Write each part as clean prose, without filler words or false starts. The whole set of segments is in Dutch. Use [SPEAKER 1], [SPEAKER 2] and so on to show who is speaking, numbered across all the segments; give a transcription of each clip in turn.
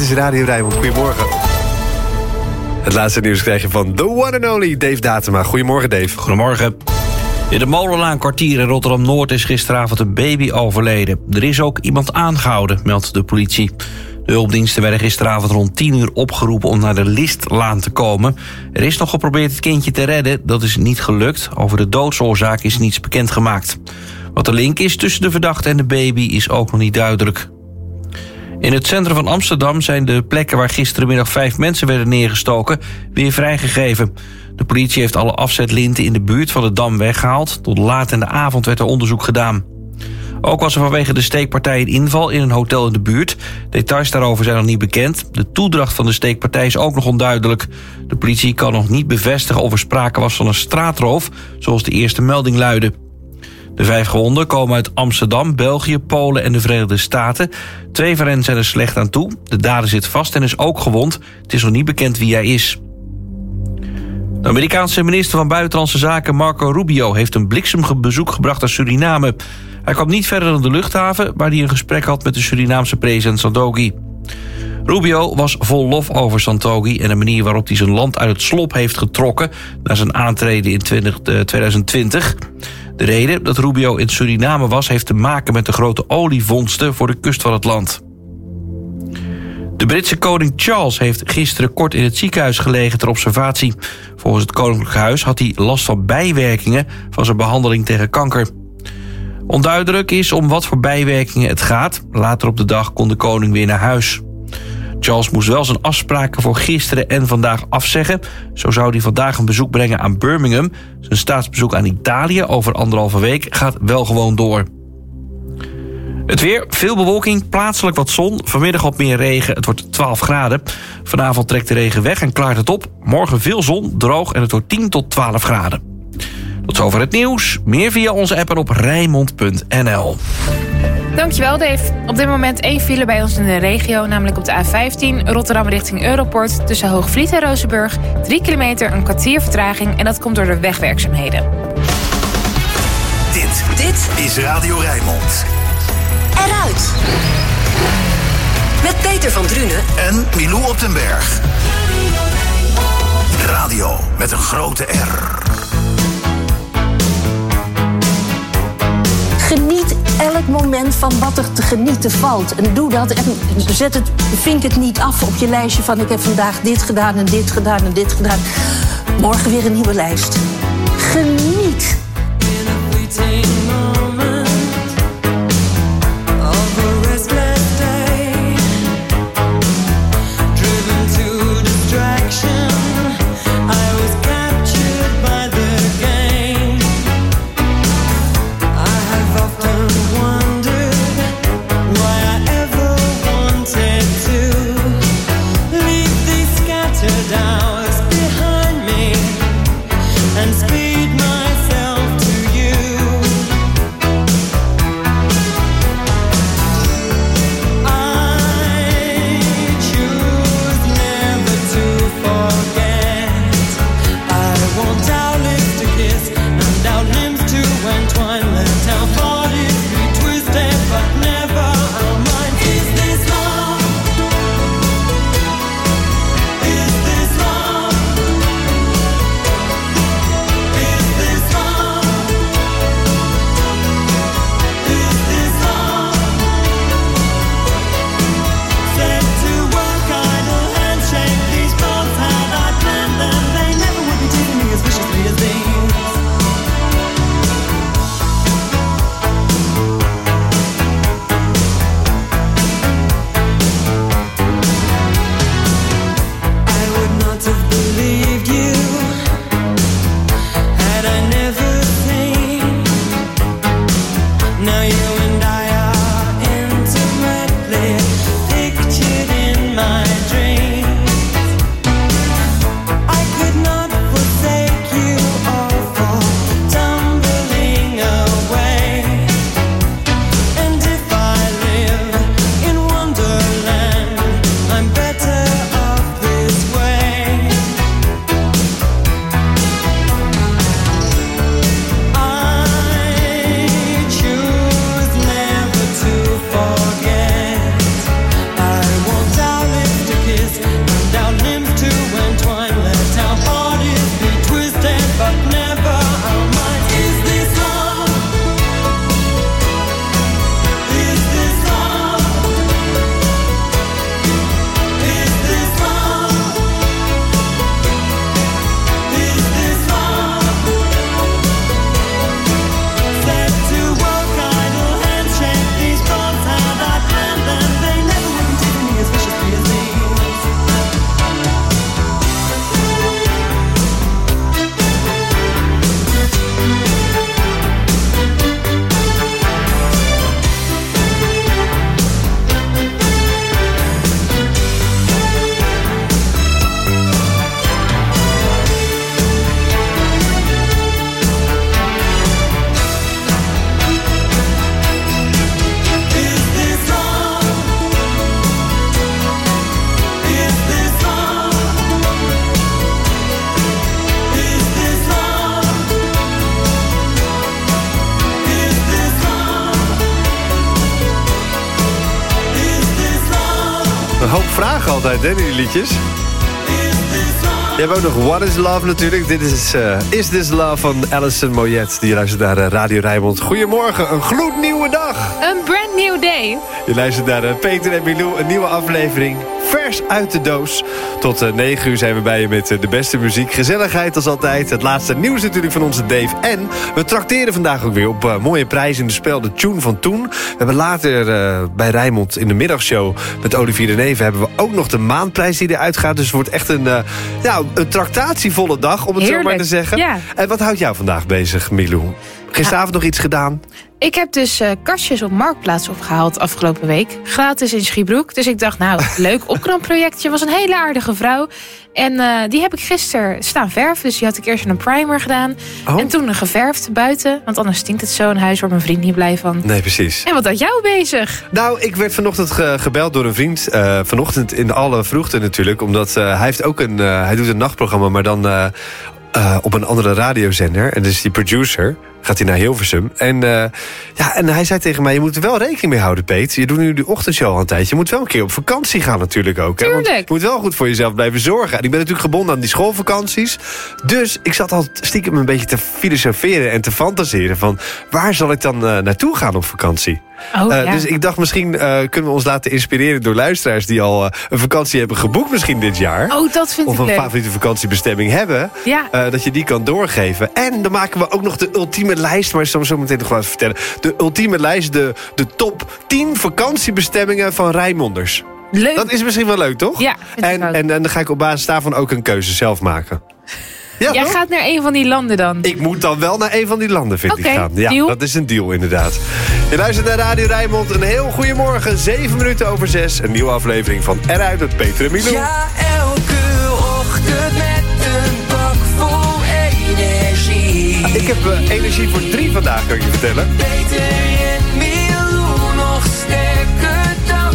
[SPEAKER 1] is Radio Rijnmond. Goedemorgen. Het laatste nieuws krijg je van the one and only Dave Datema. Goedemorgen, Dave.
[SPEAKER 2] Goedemorgen. In de Molenlaan-kwartier in Rotterdam-Noord is gisteravond een baby overleden. Er is ook iemand aangehouden, meldt de politie. De hulpdiensten werden gisteravond rond 10 uur opgeroepen om naar de Listlaan te komen. Er is nog geprobeerd het kindje te redden, dat is niet gelukt. Over de doodsoorzaak is niets bekendgemaakt. Wat de link is tussen de verdachte en de baby is ook nog niet duidelijk. In het centrum van Amsterdam zijn de plekken waar gisterenmiddag 5 mensen werden neergestoken weer vrijgegeven. De politie heeft alle afzetlinten in de buurt van de Dam weggehaald. Tot laat in de avond werd er onderzoek gedaan. Ook was er vanwege de steekpartij een inval in een hotel in de buurt. Details daarover zijn nog niet bekend. De toedracht van de steekpartij is ook nog onduidelijk. De politie kan nog niet bevestigen of er sprake was van een straatroof, zoals de eerste melding luidde. De 5 gewonden komen uit Amsterdam, België, Polen en de Verenigde Staten. 2 van hen zijn er slecht aan toe. De dader zit vast en is ook gewond. Het is nog niet bekend wie hij is. De Amerikaanse minister van Buitenlandse Zaken Marco Rubio heeft een bliksembezoek gebracht aan Suriname. Hij kwam niet verder dan de luchthaven, waar hij een gesprek had met de Surinaamse president Santokhi. Rubio was vol lof over Santokhi en de manier waarop hij zijn land uit het slop heeft getrokken na zijn aantreden in 2020. De reden dat Rubio in Suriname was, heeft te maken met de grote olievondsten voor de kust van het land. De Britse koning Charles heeft gisteren kort in het ziekenhuis gelegen ter observatie. Volgens het Koninklijk Huis had hij last van bijwerkingen van zijn behandeling tegen kanker. Onduidelijk is om wat voor bijwerkingen het gaat. Later op de dag kon de koning weer naar huis. Charles moest wel zijn afspraken voor gisteren en vandaag afzeggen. Zo zou hij vandaag een bezoek brengen aan Birmingham. Zijn staatsbezoek aan Italië over 1,5 week gaat wel gewoon door. Het weer, veel bewolking, plaatselijk wat zon. Vanmiddag wat meer regen, het wordt 12 graden. Vanavond trekt de regen weg en klaart het op. Morgen veel zon, droog en het wordt 10 tot 12 graden. Tot zover het nieuws. Meer via onze app en op Rijnmond.nl.
[SPEAKER 3] Dankjewel, Dave. Op dit moment 1 file bij ons in de regio, namelijk op de A15 Rotterdam richting Europort tussen Hoogvliet en Rozenburg. 3 kilometer, een kwartier vertraging en dat komt door de wegwerkzaamheden.
[SPEAKER 4] Dit is Radio Rijnmond. Eruit. Met Peter van Drunen en Milou op den Berg. Radio met een grote R.
[SPEAKER 5] Geniet elk moment van wat er te genieten valt. En doe dat en vink het niet af op je lijstje van ik heb vandaag dit gedaan en dit gedaan en dit gedaan. Morgen weer een nieuwe lijst. Geniet.
[SPEAKER 6] Behind me and speed myself
[SPEAKER 1] Een hoop vragen altijd, hè, die liedjes. Je hebt ook nog What is Love natuurlijk. Dit is This Love van Alison Moyet. Die luistert naar Radio Rijnmond. Goedemorgen, een gloednieuwe dag.
[SPEAKER 3] Een brand new day.
[SPEAKER 1] Je luistert naar Peter en Milou, een nieuwe aflevering. Vers uit de doos. Tot 9 uur zijn we bij je met de beste muziek. Gezelligheid als altijd. Het laatste nieuws natuurlijk van onze Dave. En we trakteren vandaag ook weer op mooie prijzen in de spel. De tune van toen. We hebben later bij Rijnmond in de middagshow met Olivier de Neven hebben we ook nog de maandprijs die eruit gaat. Dus het wordt echt een tractatievolle dag, om het zo maar te zeggen.
[SPEAKER 3] Ja.
[SPEAKER 1] En wat houdt jou vandaag bezig, Milou? Gisteravond nog iets gedaan?
[SPEAKER 3] Ik heb dus kastjes op Marktplaats opgehaald afgelopen week. Gratis in Schiebroek. Dus ik dacht, leuk opknapprojectje. Was een hele aardige vrouw. En die heb ik gisteren staan verven. Dus die had ik eerst een primer gedaan. Oh. En toen geverfd buiten. Want anders stinkt het zo in huis, wordt mijn vriend niet blij van.
[SPEAKER 1] Nee, precies.
[SPEAKER 3] En wat had jou bezig?
[SPEAKER 1] Nou, ik werd vanochtend gebeld door een vriend. Vanochtend in alle vroegte natuurlijk. Omdat hij heeft ook hij doet een nachtprogramma, maar dan op een andere radiozender. En dus die producer gaat hij naar Hilversum. En hij zei tegen mij, je moet er wel rekening mee houden, Peet. Je doet nu de ochtendshow al een tijdje. Je moet wel een keer op vakantie gaan natuurlijk ook.
[SPEAKER 3] Tuurlijk.
[SPEAKER 1] Hè? Want je moet wel goed voor jezelf blijven zorgen. En ik ben natuurlijk gebonden aan die schoolvakanties. Dus ik zat al stiekem een beetje te filosoferen en te fantaseren van waar zal ik dan naartoe gaan op vakantie? Dus ik dacht, misschien kunnen we ons laten inspireren door luisteraars die al een vakantie hebben geboekt misschien dit jaar.
[SPEAKER 3] Oh, dat vind ik leuk.
[SPEAKER 1] Of een favoriete vakantiebestemming hebben.
[SPEAKER 3] Ja.
[SPEAKER 1] Dat je die kan doorgeven. En dan maken we ook nog de ultieme lijst, maar ik zal zo meteen nog wel even vertellen. De ultieme lijst, de top 10 vakantiebestemmingen van Rijnmonders.
[SPEAKER 3] Leuk.
[SPEAKER 1] Dat is misschien wel leuk, toch?
[SPEAKER 3] Ja,
[SPEAKER 1] en dan ga ik op basis daarvan ook een keuze zelf maken. Ja,
[SPEAKER 3] jij gaat naar een van die landen dan?
[SPEAKER 1] Ik moet dan wel naar een van die landen, vind ik, gaan. Ja,
[SPEAKER 3] deal.
[SPEAKER 1] Dat is een deal, inderdaad. Je luistert naar Radio Rijnmond. Een heel goede morgen, 7 minuten over 6. Een nieuwe aflevering van Eruit met Peter en Milou.
[SPEAKER 6] Ja, elke ochtend met een bak vol energie.
[SPEAKER 1] Ik heb energie voor 3 vandaag, kan ik je vertellen.
[SPEAKER 6] Peter en Milou, nog sterker dan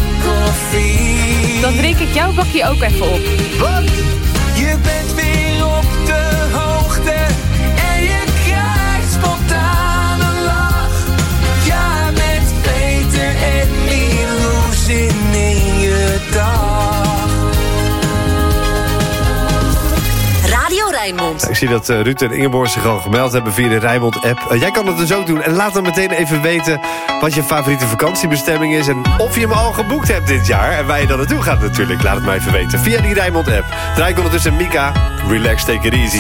[SPEAKER 6] koffie.
[SPEAKER 3] Dan drink ik jouw bakje ook even op.
[SPEAKER 1] Wat?
[SPEAKER 6] Je bent weer op de hoogte en je krijgt spontaan een lach. Ja, met Peter en Milou, zin in je dag.
[SPEAKER 4] Radio Rijnmond.
[SPEAKER 1] Ik zie dat Ruud en Ingeborg zich al gemeld hebben via de Rijnmond-app. Jij kan het dus ook doen. En laat dan meteen even weten wat je favoriete vakantiebestemming is. En of je hem al geboekt hebt dit jaar. En waar je dan naartoe gaat natuurlijk. Laat het maar even weten. Via die Rijnmond-app. Draai ik ondertussen Mika. Relax, take it easy.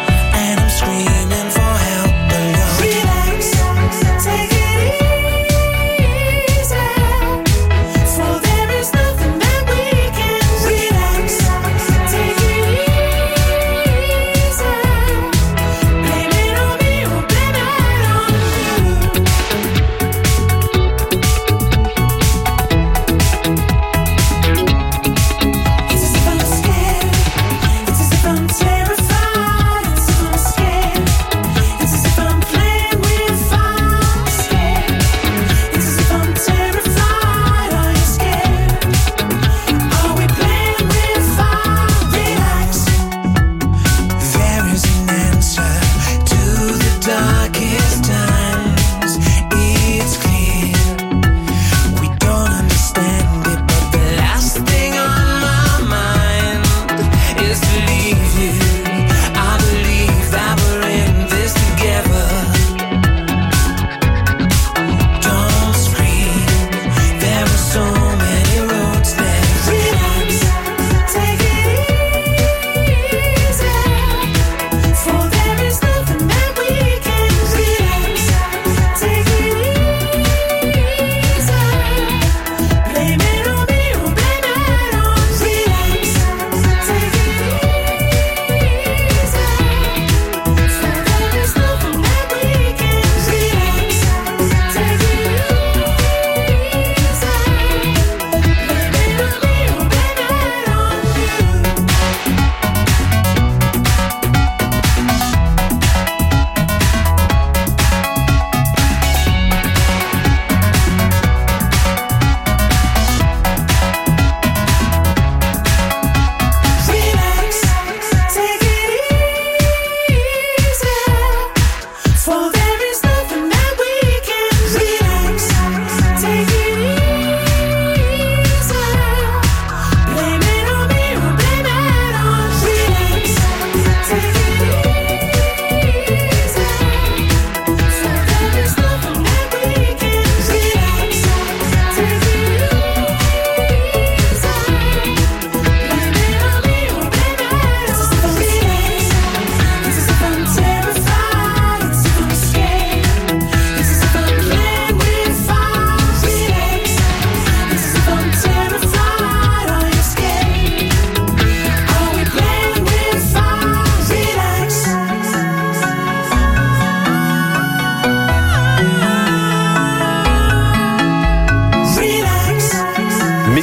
[SPEAKER 6] Screaming for help, but Lord, relax, take it easy.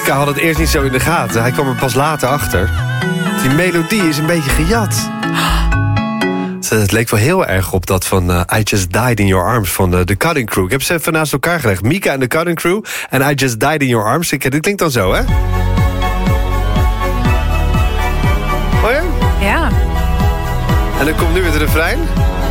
[SPEAKER 1] Mika had het eerst niet zo in de gaten. Hij kwam er pas later achter. Die melodie is een beetje gejat. Het leek wel heel erg op dat van I Just Died in Your Arms van The Cutting Crew. Ik heb ze even naast elkaar gelegd. Mika en The Cutting Crew en I Just Died in Your Arms. Dit klinkt dan zo, hè? Oh ja?
[SPEAKER 3] Ja.
[SPEAKER 1] En dan komt nu weer het refrein.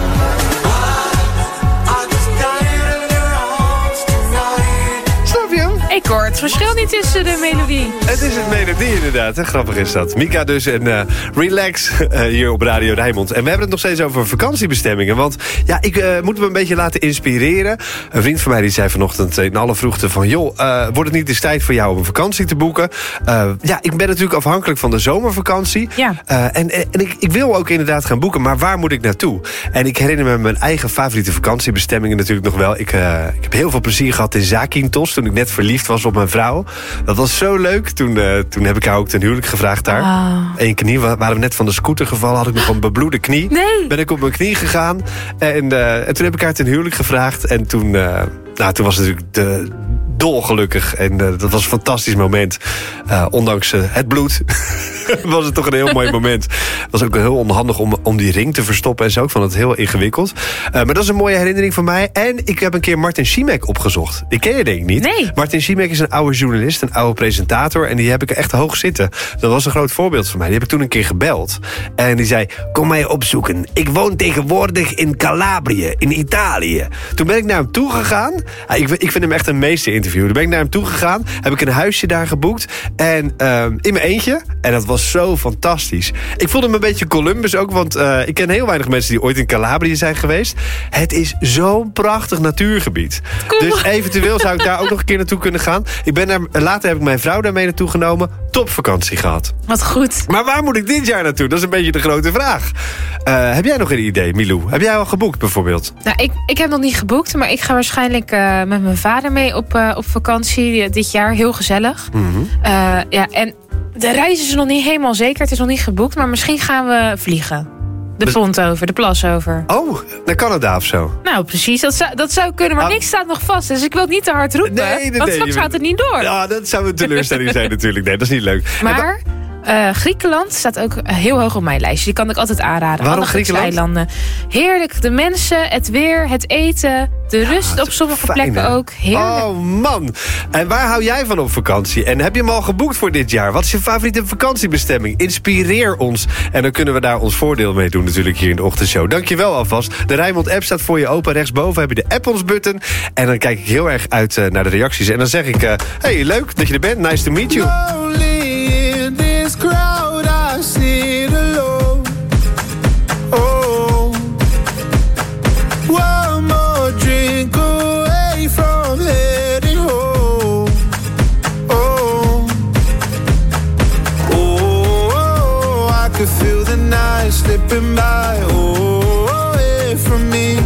[SPEAKER 1] Snap je hem?
[SPEAKER 3] Ik hoor het verschil niet tussen de melodie.
[SPEAKER 1] Het is een melodie inderdaad, hè? Grappig is dat. Mika dus en Relax hier op Radio Rijnmond. En we hebben het nog steeds over vakantiebestemmingen. Want ja, ik moet me een beetje laten inspireren. Een vriend van mij die zei vanochtend in alle vroegte van... joh, wordt het niet eens tijd voor jou om een vakantie te boeken? Ja, ik ben natuurlijk afhankelijk van de zomervakantie.
[SPEAKER 3] Ja.
[SPEAKER 1] En ik wil ook inderdaad gaan boeken, maar waar moet ik naartoe? En ik herinner me mijn eigen favoriete vakantiebestemmingen natuurlijk nog wel. Ik heb heel veel plezier gehad in Zakynthos toen ik net verliefd was op mijn vrouw. Dat was zo leuk. Toen heb ik haar ook ten huwelijk gevraagd daar. Eén knie, waren we net van de scooter gevallen, had ik nog een bebloede knie.
[SPEAKER 3] Nee.
[SPEAKER 1] Ben ik op mijn knie gegaan. En toen heb ik haar ten huwelijk gevraagd. En toen was het natuurlijk dolgelukkig. En dat was een fantastisch moment. Ondanks het bloed was het toch een heel mooi moment. Het was ook heel onhandig om die ring te verstoppen en zo. Ik vond het heel ingewikkeld. Maar dat is een mooie herinnering van mij. En ik heb een keer Martin Schimek opgezocht. Die ken je denk ik niet.
[SPEAKER 3] Nee.
[SPEAKER 1] Martin Schimek is een oude journalist, een oude presentator. En die heb ik echt hoog zitten. Dat was een groot voorbeeld van mij. Die heb ik toen een keer gebeld. En die zei, kom mij opzoeken. Ik woon tegenwoordig in Calabrië, in Italië. Toen ben ik naar hem toegegaan. Ik vind hem echt een meester-interview. Toen ben ik naar hem toegegaan. Heb ik een huisje daar geboekt. En in mijn eentje. En dat was zo fantastisch. Ik voelde me een beetje Columbus ook. Want ik ken heel weinig mensen die ooit in Calabrië zijn geweest. Het is zo'n prachtig natuurgebied. Cool. Dus eventueel zou ik daar ook nog een keer naartoe kunnen gaan. Later heb ik mijn vrouw daarmee naartoe genomen. Topvakantie gehad.
[SPEAKER 3] Wat goed.
[SPEAKER 1] Maar waar moet ik dit jaar naartoe? Dat is een beetje de grote vraag. Heb jij nog een idee, Milou? Heb jij al geboekt bijvoorbeeld?
[SPEAKER 3] Nou, ik heb nog niet geboekt. Maar ik ga waarschijnlijk met mijn vader mee op vakantie dit jaar. Heel gezellig. Mm-hmm. Ja, en de reis is nog niet helemaal zeker. Het is nog niet geboekt. Maar misschien gaan we vliegen. De pont over, de plas over.
[SPEAKER 1] Oh, naar Canada of zo?
[SPEAKER 3] Nou, precies. Dat zou kunnen, maar niks staat nog vast. Dus ik wil het niet te hard roepen. Want straks gaat het niet door.
[SPEAKER 1] Ja, dat zou een teleurstelling zijn natuurlijk. Nee, dat is niet leuk.
[SPEAKER 3] Maar Griekenland staat ook heel hoog op mijn lijstje. Die kan ik altijd aanraden.
[SPEAKER 1] Waarom Griekenland?
[SPEAKER 3] Eilanden. Heerlijk. De mensen, het weer, het eten. De rust op sommige plekken ook. Heerlijk.
[SPEAKER 1] Oh man. En waar hou jij van op vakantie? En heb je hem al geboekt voor dit jaar? Wat is je favoriete vakantiebestemming? Inspireer ons. En dan kunnen we daar ons voordeel mee doen natuurlijk hier in de ochtendshow. Dankjewel alvast. De Rijnmond app staat voor je open. Rechtsboven heb je de app ons button. En dan kijk ik heel erg uit naar de reacties. En dan zeg ik, hey, leuk dat je er bent. Nice to meet you.
[SPEAKER 6] Crowd, I sit alone. Oh, one more drink away from heading home. Oh, I could feel the night slipping by. Oh, away from me.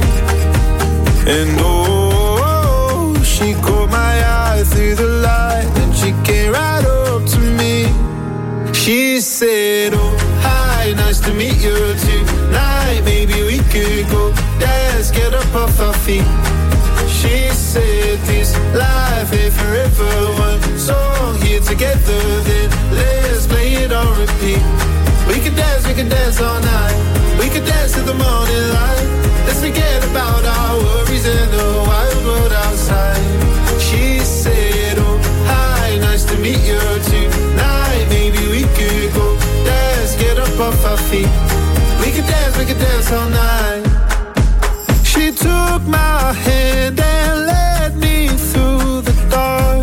[SPEAKER 6] And she caught my eye through the light, and she came right up to me. She said, oh, hi, nice to meet you tonight. Maybe we could go dance, get up off our feet. She said, this life ain't forever. One song here together, then let's play it on repeat. We could dance all night. We could dance to the morning light. Let's forget about our worries and the wild world outside. She said, oh, hi, nice to meet you tonight. Maybe we could go dance, get up off our feet. We could dance all night. She took my hand and led me through the dark.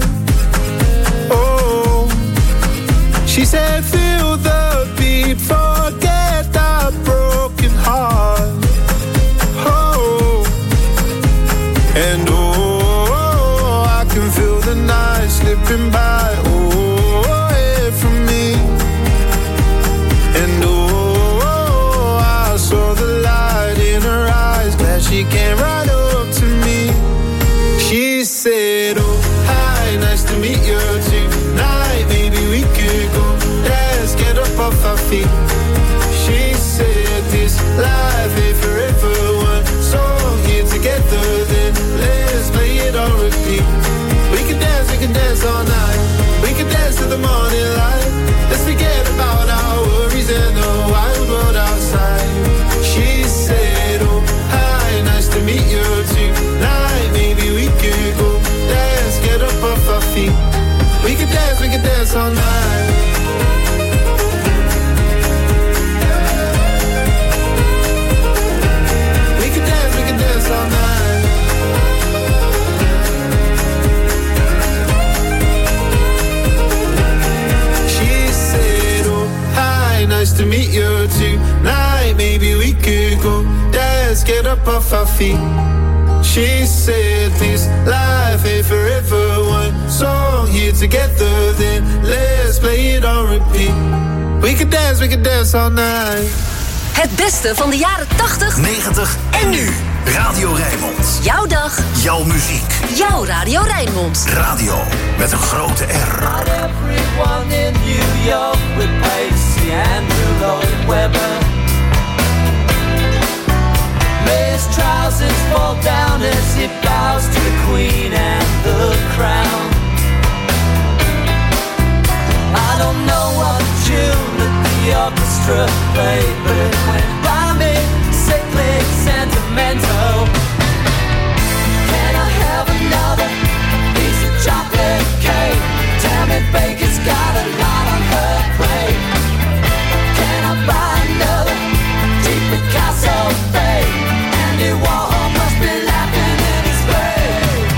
[SPEAKER 6] Oh, she said, feel the beat, forget that broken heart. Oh, and I can feel the night slipping by. Away from me. And I saw the light
[SPEAKER 7] get up off our feet. She said this life ain't forever. One song here together, then let's play it on repeat. We could dance all night.
[SPEAKER 8] Het beste van de jaren 80,
[SPEAKER 4] 90 en nu. Radio Rijnmond.
[SPEAKER 8] jouw dag,
[SPEAKER 4] Jouw muziek.
[SPEAKER 8] jouw Radio Rijnmond.
[SPEAKER 4] Radio met een grote R.
[SPEAKER 6] Not everyone in New York with Pacey and Lloyd Webber. His trousers fall down as he bows to the Queen and the crown. I don't know what tune that the orchestra played, but it went by me, sickly, sentimental. Can I have another piece of chocolate cake? Tammy Baker's got a lot on her plate. Can I buy another cheap Picasso fake? Andy Warhol must be laughing in his grave.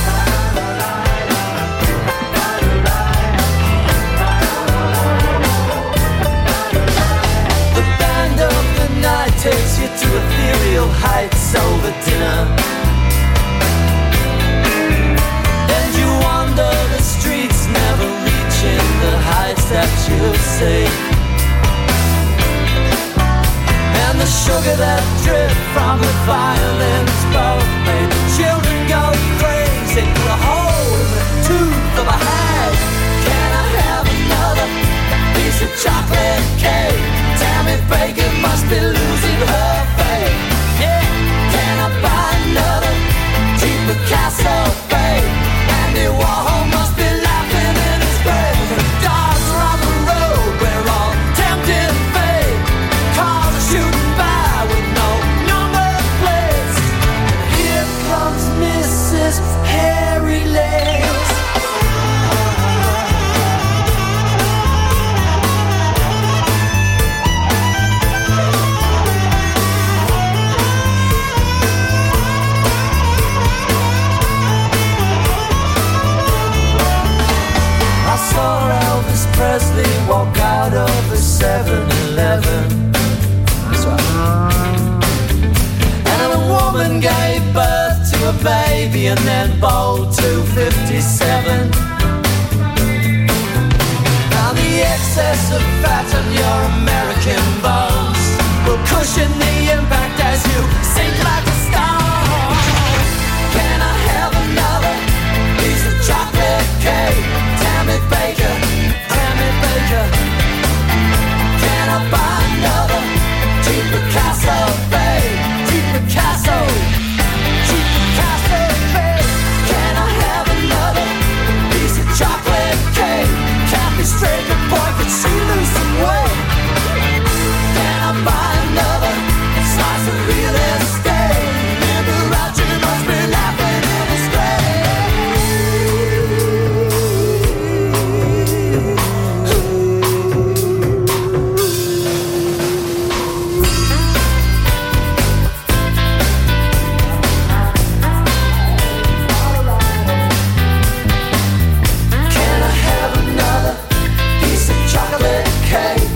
[SPEAKER 6] The band of the night takes you to ethereal heights over dinner. And you wander the streets, never reaching the heights that you seek. And the sugar that dripped from the violins both made the children go crazy. Put a hole in the tooth of a hag. Can I have another piece of chocolate cake? Tammy Baker must be losing her faith. Yeah. Can I buy another cheap Picasso fake? Andy Warhol must be laughing in his grave. The dogs are on the road, we're all tempted fate. Cars are shooting by with no number plates. Here comes Mrs. Harry Lace. I saw Elvis Presley walk out of a 7-Eleven. And a woman gave birth to a baby and then bowled to 57. Now the excess of fat on your American bones will cushion the impact as you sink like a stone. Can I have another piece of chocolate cake? Tammy Baker, Tammy Baker. Can I buy another cheap Picasso babe? Cheap Picasso, cheap Picasso babe. Can I have another piece of chocolate cake? Can't be straight, the boy, could she lose some weight? Can I buy another slice of real estate? Liberace must be laughing in his grave. Can I have another piece of chocolate cake?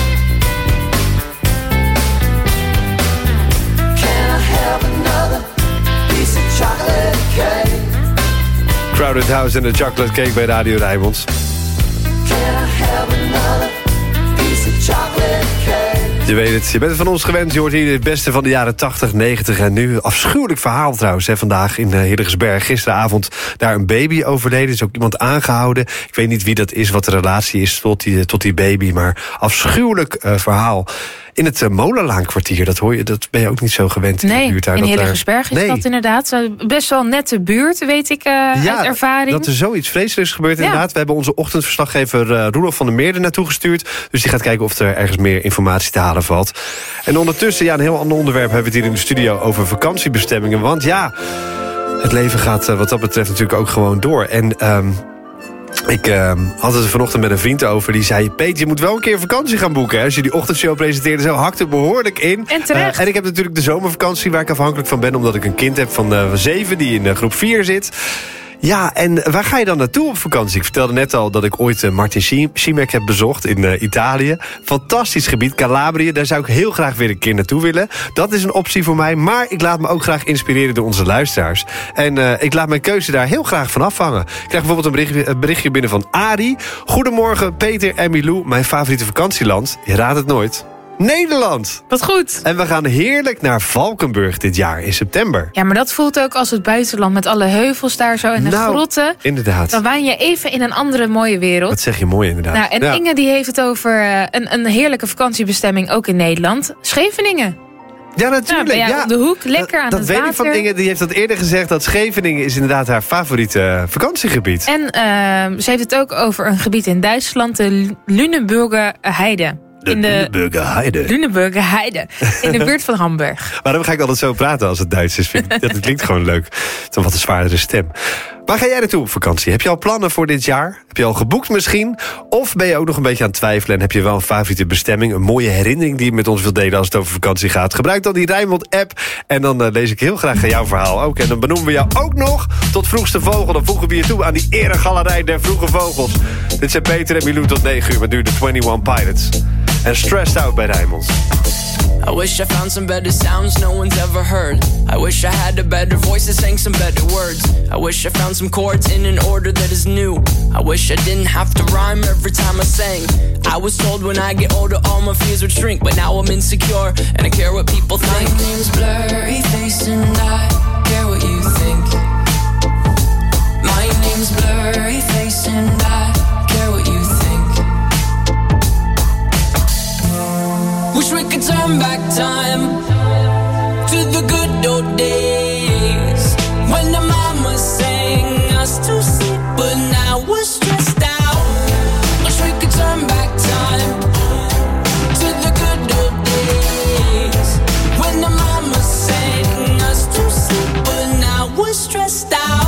[SPEAKER 6] Can I have another piece of chocolate cake?
[SPEAKER 1] Crowded House en de Chocolate Cake bij Radio Rijnmond.
[SPEAKER 6] Can I have another piece of chocolate cake?
[SPEAKER 1] Je weet het, je bent het van ons gewend. Je hoort hier het beste van de jaren 80, 90 en nu. Afschuwelijk verhaal trouwens, hè, vandaag in Hillegersberg. Gisteravond daar een baby overleden. Is ook iemand aangehouden. Ik weet niet wie dat is, wat de relatie is tot die baby. Maar afschuwelijk verhaal. In het Molenlaankwartier, dat ben je ook niet zo gewend in de buurt.
[SPEAKER 3] Nee, in Hillegersberg is dat inderdaad. Best wel een nette buurt, weet ik uit ervaring.
[SPEAKER 1] Dat er zoiets vreselijks gebeurt inderdaad. We hebben onze ochtendverslaggever Roelof van der Meerden naartoe gestuurd. Dus die gaat kijken of er ergens meer informatie te halen valt. En ondertussen, een heel ander onderwerp hebben we het hier in de studio over vakantiebestemmingen. Want ja, het leven gaat wat dat betreft natuurlijk ook gewoon door. En ik had het er vanochtend met een vriend over. Die zei, Peet, je moet wel een keer vakantie gaan boeken. Hè? Als je die ochtendshow presenteerde, zo hakt het behoorlijk in.
[SPEAKER 3] En terecht.
[SPEAKER 1] En ik heb natuurlijk de zomervakantie waar ik afhankelijk van ben. Omdat ik een kind heb van 7 die in groep 4 zit. Ja, en waar ga je dan naartoe op vakantie? Ik vertelde net al dat ik ooit Martin Schimek heb bezocht in Italië. Fantastisch gebied, Calabrië. Daar zou ik heel graag weer een keer naartoe willen. Dat is een optie voor mij, maar ik laat me ook graag inspireren door onze luisteraars. En ik laat mijn keuze daar heel graag van afhangen. Ik krijg bijvoorbeeld een berichtje binnen van Arie. Goedemorgen, Peter en Milou. Mijn favoriete vakantieland, je raadt het nooit, Nederland.
[SPEAKER 3] Wat goed.
[SPEAKER 1] En we gaan heerlijk naar Valkenburg dit jaar in september.
[SPEAKER 3] Ja, maar dat voelt ook als het buitenland met alle heuvels daar zo en de grotten.
[SPEAKER 1] Inderdaad.
[SPEAKER 3] Dan waan je even in een andere mooie wereld.
[SPEAKER 1] Dat zeg je mooi inderdaad.
[SPEAKER 3] Nou, en Inge die heeft het over een heerlijke vakantiebestemming ook in Nederland. Scheveningen.
[SPEAKER 1] Ja, natuurlijk.
[SPEAKER 3] Nou, ja, op de hoek, lekker aan het water.
[SPEAKER 1] Dat weet ik van Inge, die heeft dat eerder gezegd, dat Scheveningen is inderdaad haar favoriete vakantiegebied.
[SPEAKER 3] En ze heeft het ook over een gebied in Duitsland, de Lüneburger Heide.
[SPEAKER 1] Lüneburger
[SPEAKER 3] Heide. In de buurt van Hamburg.
[SPEAKER 1] Waarom ga ik altijd zo praten als het Duits is? Dat klinkt gewoon leuk. Het is een wat een zwaardere stem. Waar ga jij naartoe op vakantie? Heb je al plannen voor dit jaar? Heb je al geboekt misschien? Of ben je ook nog een beetje aan het twijfelen en heb je wel een favoriete bestemming? Een mooie herinnering die je met ons wilt delen als het over vakantie gaat? Gebruik dan die Rijnmond-app en dan lees ik heel graag jouw verhaal ook. En dan benoemen we jou ook nog tot vroegste vogel. Dan voegen we je toe aan die eregalerij der vroege vogels. Dit zijn Peter en Milou tot 9 uur met nu de 21 Pilots. En Stressed Out bij Rijnmond.
[SPEAKER 6] I wish I found some better sounds no one's ever heard. I wish I had a better voice that sang some better words. I wish I found some chords in an order that is new. I wish I didn't have to rhyme every time I sang. I was told when I get older all my fears would shrink, but now I'm insecure and I care what people think. My name's Blurry Face and I care what you think. My name's Blurry Face and I care what you think. Wish we could turn back time to the good old days when the mama sang us to sleep, but now we're stressed out. Wish we could turn back time to the good old days when the mama sang us to sleep, but now we're stressed out.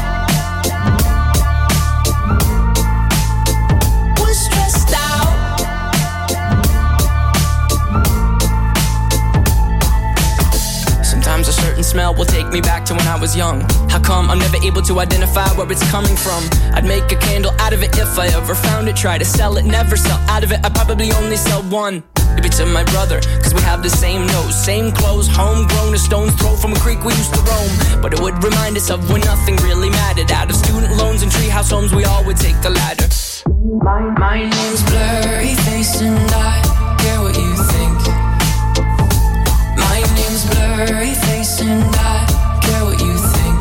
[SPEAKER 6] Smell will take me back to when I was young. How come I'm never able to identify where it's coming from? I'd make a candle out of it if I ever found it. Try to sell it, never sell out of it. I'd probably only sell one. Maybe to my brother, cause we have the same nose, same clothes, homegrown, a stone's throw from a creek we used to roam. But it would remind us of when nothing really mattered. Out of student loans and treehouse homes, we all would take the ladder. My name's Blurry Face and I care what you think. My name's Blurry Face and I care what you think.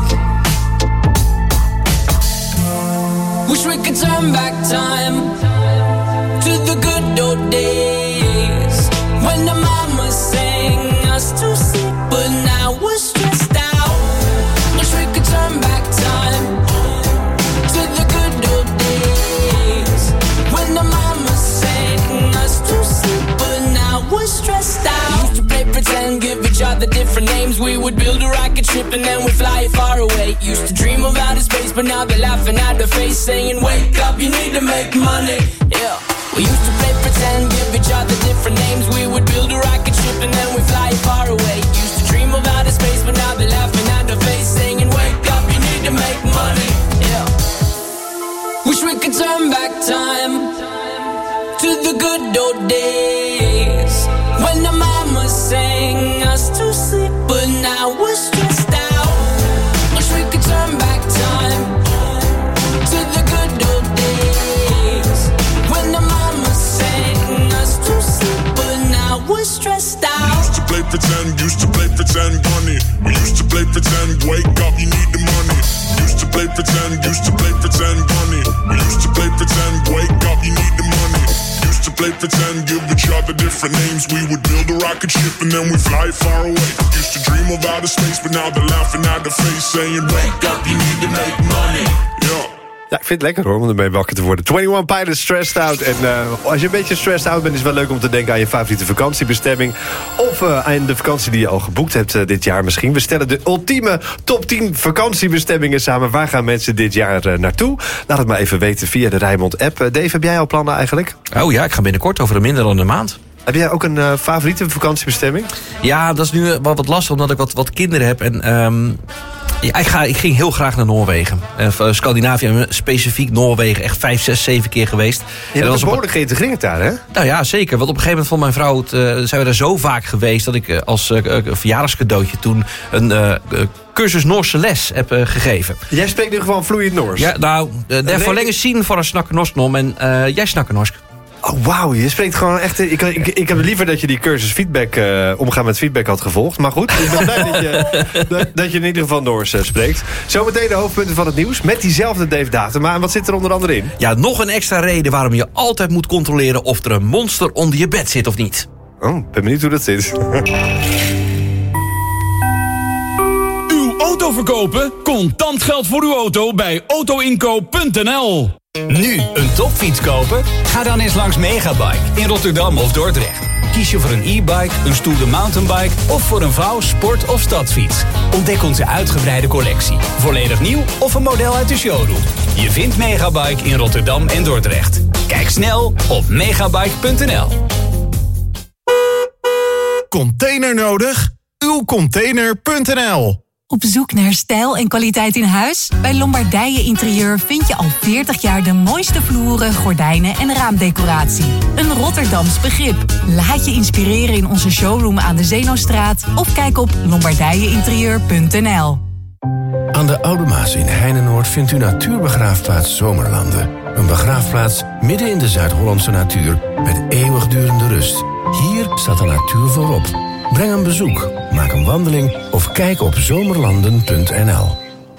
[SPEAKER 6] Wish we could turn back time to the good old days when the mama sang us to sleep, but now we're stressed out. Wish we could turn back time to the good old days when the mama sang us to sleep, but now we're stressed out. Used to play pretend, give each other different names. We would build a rocket ship and then we'd fly far away. Used to dream of outer space, but now they're laughing at the face, saying, wake up, you need to make money. Yeah. We used to play pretend, give each other different names. We would build a rocket ship and then we'd fly far away. Used to dream of outer space, but now they're laughing at the face, saying, wake up, you need to make money. Yeah. Wish we could turn back time to the good old days when the mama sang us to sleep, but now we're stressed out. Wish we could turn back time to the good old days when the mama sang us to sleep, but now we're stressed out.
[SPEAKER 9] Used to play pretend, bunny. We used to play pretend, wake up, you need the money. Used to play pretend, bunny. We used to play pretend, wake up, you need the money. Used to play pretend, give each other different names. We would build a rocket ship and then we fly far away. Used to dream of outer space, but now they're laughing at the face, saying, wake up, you need to make money. Yeah.
[SPEAKER 1] Ja, ik vind het lekker hoor, om ermee wakker te worden. 21 Pilots, Stressed Out. En als je een beetje stressed out bent, is het wel leuk om te denken aan je favoriete vakantiebestemming. Of aan de vakantie die je al geboekt hebt dit jaar misschien. We stellen de ultieme top 10 vakantiebestemmingen samen. Waar gaan mensen dit jaar naartoe? Laat het maar even weten via de Rijnmond-app. Dave, heb jij al plannen eigenlijk?
[SPEAKER 2] Oh ja, ik ga binnenkort over minder dan een maand.
[SPEAKER 1] Heb jij ook een favoriete vakantiebestemming?
[SPEAKER 2] Ja, dat is nu wel wat lastig, omdat ik wat kinderen heb. En Ja, ik ging heel graag naar Noorwegen. Scandinavië, specifiek Noorwegen, echt 5, 6, 7 keer geweest.
[SPEAKER 1] Je bent behoorlijk geïntegreerd daar, hè?
[SPEAKER 2] Nou ja, zeker. Want op een gegeven moment van mijn vrouw zijn we daar zo vaak geweest... dat ik als verjaardagscadeautje toen een cursus Noorse les heb gegeven.
[SPEAKER 1] Jij spreekt nu gewoon vloeiend Noors?
[SPEAKER 2] Ja, nou, der verlengen zien voor een snakker Norsk nom en jij snakker Norsk.
[SPEAKER 1] Oh, wauw, je spreekt gewoon echt... Ik heb liever dat je die cursus feedback, omgaan met feedback had gevolgd. Maar goed, ik ben blij dat je in ieder geval Noors spreekt. Zometeen de hoofdpunten van het nieuws met diezelfde Dave Datema. En wat zit er onder andere in?
[SPEAKER 2] Ja, nog een extra reden waarom je altijd moet controleren... of er een monster onder je bed zit of niet.
[SPEAKER 1] Oh, ben benieuwd hoe dat zit.
[SPEAKER 10] Uw auto verkopen? Contant geld voor uw auto bij autoinkoop.nl.
[SPEAKER 11] Nu een topfiets kopen? Ga dan eens langs Megabike in Rotterdam of Dordrecht. Kies je voor een e-bike, een stoere mountainbike of voor een vouw, sport- of stadsfiets. Ontdek onze uitgebreide collectie. Volledig nieuw of een model uit de showroom. Je vindt Megabike in Rotterdam en Dordrecht. Kijk snel op megabike.nl.
[SPEAKER 12] Container nodig? Uwcontainer.nl.
[SPEAKER 13] Op zoek naar stijl en kwaliteit in huis? Bij Lombardije Interieur vind je al 40 jaar de mooiste vloeren, gordijnen en raamdecoratie. Een Rotterdams begrip. Laat je inspireren in onze showroom aan de Zeenostraat of kijk op lombardijeinterieur.nl.
[SPEAKER 14] Aan de Oude Maas in Heinenoord vindt u natuurbegraafplaats Zomerlanden. Een begraafplaats midden in de Zuid-Hollandse natuur met eeuwigdurende rust. Hier staat de natuur voorop. Breng een bezoek, maak een wandeling of kijk op zomerlanden.nl.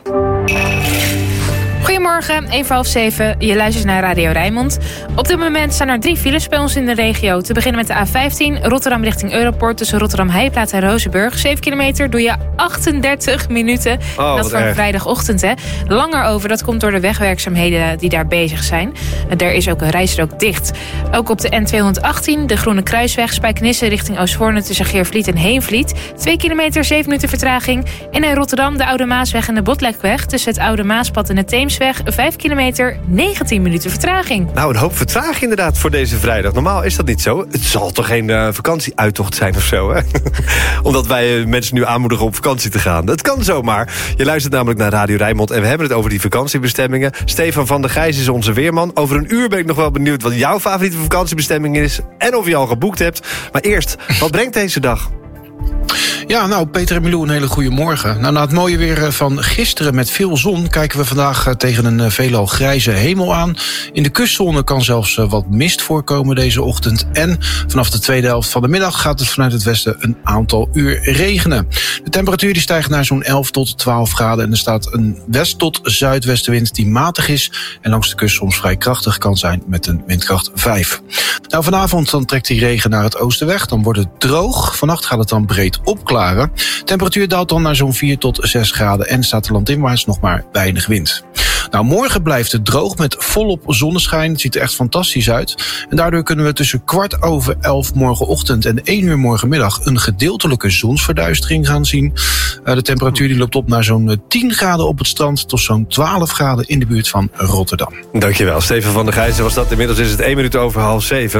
[SPEAKER 3] Goedemorgen, 7:15. Je luistert naar Radio Rijnmond. Op dit moment staan er 3 files bij ons in de regio. Te beginnen met de A15, Rotterdam richting Europort... tussen Rotterdam Heijplaats en Rozenburg. 7 kilometer doe je 38 minuten.
[SPEAKER 1] Oh,
[SPEAKER 3] dat voor een vrijdagochtend, hè. Langer over, dat komt door de wegwerkzaamheden die daar bezig zijn. Er is ook een rijstrook dicht. Ook op de N218, de Groene Kruisweg... Spijkenisse richting Oostvoorne tussen Geervliet en Heenvliet. 2 kilometer, 7 minuten vertraging. En in Rotterdam de Oude Maasweg en de Botlekkweg... tussen het Oude Maaspad en de Theemsweg... 5 kilometer, 19 minuten vertraging.
[SPEAKER 1] Nou, een hoop vertraging inderdaad voor deze vrijdag. Normaal is dat niet zo. Het zal toch geen vakantieuittocht zijn of zo, hè? Omdat wij mensen nu aanmoedigen op vakantie te gaan. Dat kan zomaar. Je luistert namelijk naar Radio Rijnmond en we hebben het over die vakantiebestemmingen. Stefan van der Gijs is onze weerman. Over een uur ben ik nog wel benieuwd wat jouw favoriete vakantiebestemming is... en of je al geboekt hebt. Maar eerst, wat brengt deze dag?
[SPEAKER 15] Ja, nou, Peter en Milou, een hele goede morgen. Nou, na het mooie weer van gisteren met veel zon... kijken we vandaag tegen een veelal grijze hemel aan. In de kustzone kan zelfs wat mist voorkomen deze ochtend. En vanaf de tweede helft van de middag gaat het vanuit het westen een aantal uur regenen. De temperatuur die stijgt naar zo'n 11 tot 12 graden... en er staat een west- tot zuidwestenwind die matig is... en langs de kust soms vrij krachtig kan zijn met een windkracht 5. Nou, vanavond dan trekt die regen naar het oosten weg. Dan wordt het droog. Vannacht gaat het dan breed opklaren. Temperatuur daalt dan naar zo'n 4 tot 6 graden... en staat er landinwaarts nog maar weinig wind. Nou, morgen blijft het droog met volop zonneschijn. Het ziet er echt fantastisch uit. En daardoor kunnen we tussen 11:15 morgenochtend en 1 uur morgenmiddag... een gedeeltelijke zonsverduistering gaan zien. De temperatuur die loopt op naar zo'n 10 graden op het strand... tot zo'n 12 graden in de buurt van Rotterdam.
[SPEAKER 1] Dankjewel, Steven van der Gijs. Was dat. Inmiddels is het 1 minuut over 6:30.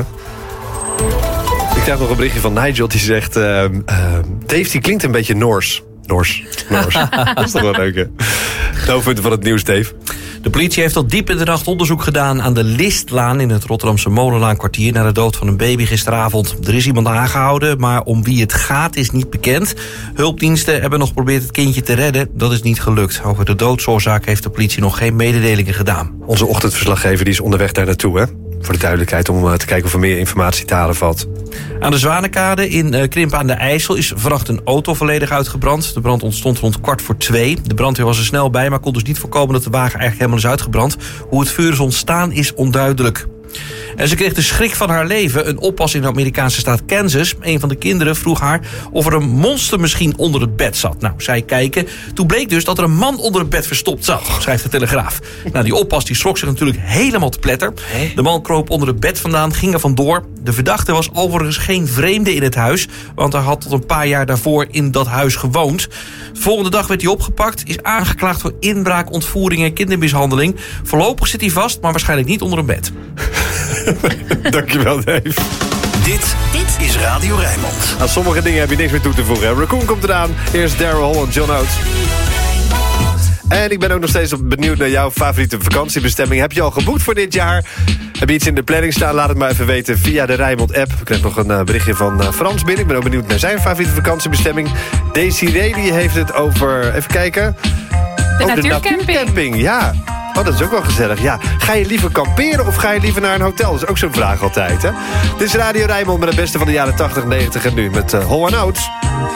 [SPEAKER 1] Ik krijg nog een berichtje van Nigel die zegt... Dave, die klinkt een beetje Noors. Noors. Dat is toch wel leuk, hè? De hoofdpunten van het nieuws, Dave.
[SPEAKER 2] De politie heeft tot diep in de nacht onderzoek gedaan aan de Listlaan... in het Rotterdamse Molenlaankwartier naar de dood van een baby gisteravond. Er is iemand aangehouden, maar om wie het gaat is niet bekend. Hulpdiensten hebben nog geprobeerd het kindje te redden. Dat is niet gelukt. Over de doodsoorzaak heeft de politie nog geen mededelingen gedaan.
[SPEAKER 1] Onze ochtendverslaggever die is onderweg daar naartoe, hè? Voor de duidelijkheid, om te kijken of er meer informatie te halen valt.
[SPEAKER 2] Aan de Zwanenkade in Krimpen aan de IJssel is vannacht een auto volledig uitgebrand. De brand ontstond rond 2:15. De brandweer was er snel bij, maar kon dus niet voorkomen dat de wagen eigenlijk helemaal is uitgebrand. Hoe het vuur is ontstaan is onduidelijk. En ze kreeg de schrik van haar leven. Een oppas in de Amerikaanse staat Kansas. Een van de kinderen vroeg haar of er een monster misschien onder het bed zat. Nou, zij kijken. Toen bleek dus dat er een man onder het bed verstopt zat, schrijft de Telegraaf. Nou, die oppas die schrok zich natuurlijk helemaal te pletter. De man kroop onder het bed vandaan, ging er vandoor. De verdachte was overigens geen vreemde in het huis, want hij had tot een paar jaar daarvoor in dat huis gewoond. De volgende dag werd hij opgepakt, is aangeklaagd voor inbraak, ontvoering en kindermishandeling. Voorlopig zit hij vast, maar waarschijnlijk niet onder een bed.
[SPEAKER 1] Dankjewel, Dave.
[SPEAKER 4] Dit is Radio Rijnmond.
[SPEAKER 1] Aan sommige dingen heb je niks meer toe te voegen. Raccoon komt eraan. Eerst Daryl Hall en John Oates. En ik ben ook nog steeds benieuwd naar jouw favoriete vakantiebestemming. Heb je al geboekt voor dit jaar? Heb je iets in de planning staan? Laat het maar even weten via de Rijnmond-app. Ik kreeg nog een berichtje van Frans binnen. Ik ben ook benieuwd naar zijn favoriete vakantiebestemming. Desiree die heeft het over... Even kijken.
[SPEAKER 3] De natuurcamping.
[SPEAKER 1] Ja. Oh, dat is ook wel gezellig. Ja. Ga je liever kamperen of ga je liever naar een hotel? Dat is ook zo'n vraag altijd, hè? Dit is Radio Rijnmond met het beste van de jaren 80, 90 en nu met Hall & Oates.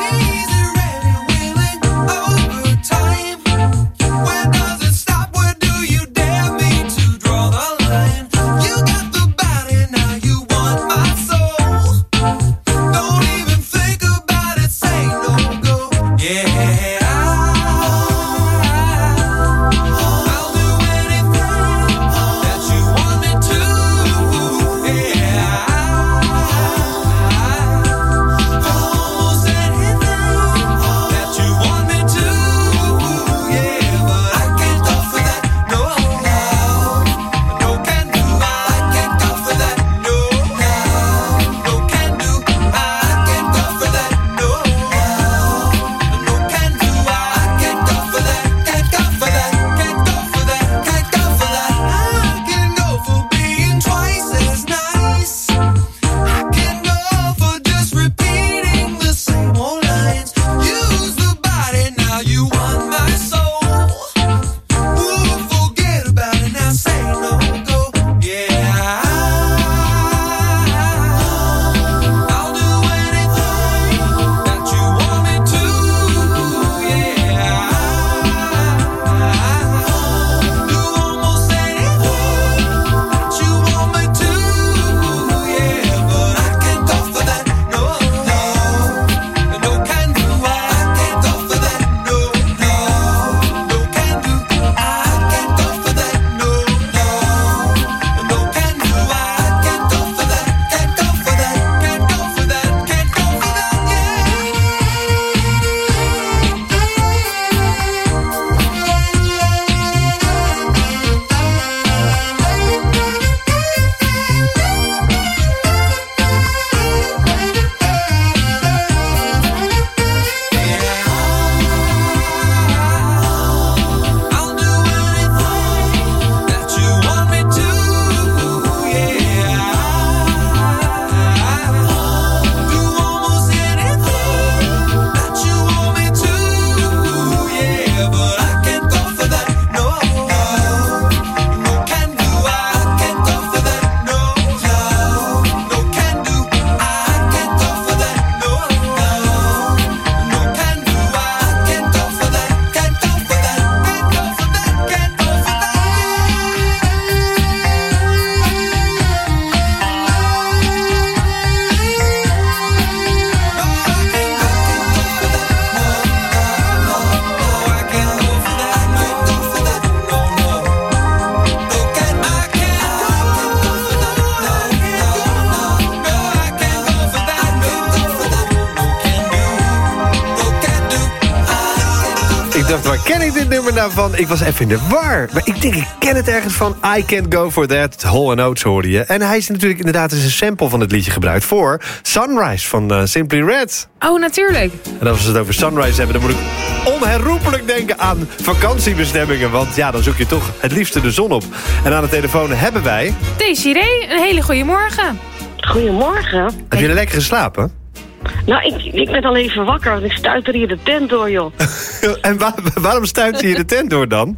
[SPEAKER 1] Waar ken ik dit nummer nou van? Ik was even in de war. Maar ik denk, ik ken het ergens van. I Can't Go For That. Hall & Oates hoorde je. En hij is natuurlijk inderdaad eens een sample van het liedje gebruikt voor Sunrise van Simply Red.
[SPEAKER 3] Oh, natuurlijk.
[SPEAKER 1] En als we het over Sunrise hebben, dan moet ik onherroepelijk denken aan vakantiebestemmingen. Want ja, dan zoek je toch het liefste de zon op. En aan de telefoon hebben wij...
[SPEAKER 3] Desiree, een hele goede morgen.
[SPEAKER 16] Goedemorgen.
[SPEAKER 1] Heb je lekker geslapen?
[SPEAKER 16] Nou, ik ben al even wakker, want ik stuiter hier de tent door, joh.
[SPEAKER 1] En waarom stuiter je de tent door dan?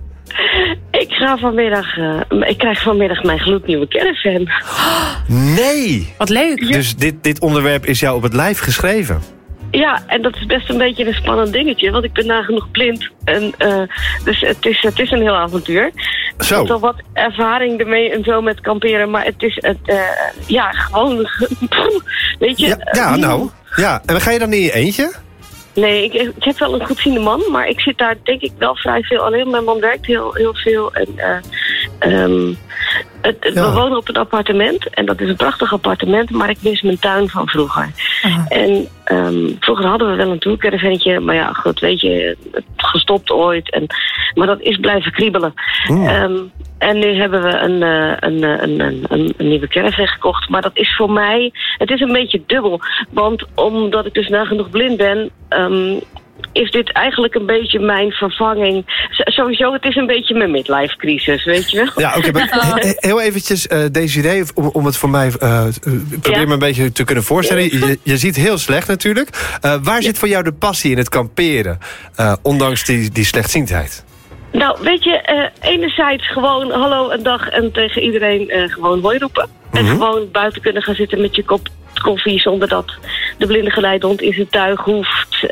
[SPEAKER 16] Ik krijg vanmiddag mijn gloednieuwe caravan.
[SPEAKER 1] Nee!
[SPEAKER 3] Wat leuk.
[SPEAKER 1] Ja. Dus dit onderwerp is jou op het lijf geschreven?
[SPEAKER 16] Ja, en dat is best een beetje een spannend dingetje, want ik ben nagenoeg blind. En, dus het is een heel avontuur.
[SPEAKER 1] Zo.
[SPEAKER 16] Ik heb al wat ervaring ermee en zo met kamperen, maar het is gewoon, weet je.
[SPEAKER 1] Ja, en dan ga je dan in je eentje?
[SPEAKER 16] Nee, ik heb wel een goedziende man, maar ik zit daar denk ik wel vrij veel alleen. Mijn man werkt heel veel en we wonen op een appartement en dat is een prachtig appartement, maar ik mis mijn tuin van vroeger. En vroeger hadden we wel een tourcaravannetje, maar ja, goed, weet je, gestopt ooit. Maar dat is blijven kriebelen. En nu hebben we een nieuwe caravan gekocht. Maar dat is voor mij... Het is een beetje dubbel. Want omdat ik dus nagenoeg blind ben... is dit eigenlijk een beetje mijn vervanging. Sowieso, het is een beetje mijn midlife crisis, weet je wel.
[SPEAKER 1] Ja, oké, maar heel eventjes, Desiree, om het voor mij... probeer me een beetje te kunnen voorstellen. Je ziet heel slecht natuurlijk. Waar zit voor jou de passie in het kamperen? Ondanks die slechtziendheid?
[SPEAKER 16] Nou, weet je, enerzijds gewoon hallo en dag en tegen iedereen gewoon hoi roepen. En gewoon buiten kunnen gaan zitten met je kop koffie zonder dat de blinde geleidehond in zijn tuig hoeft.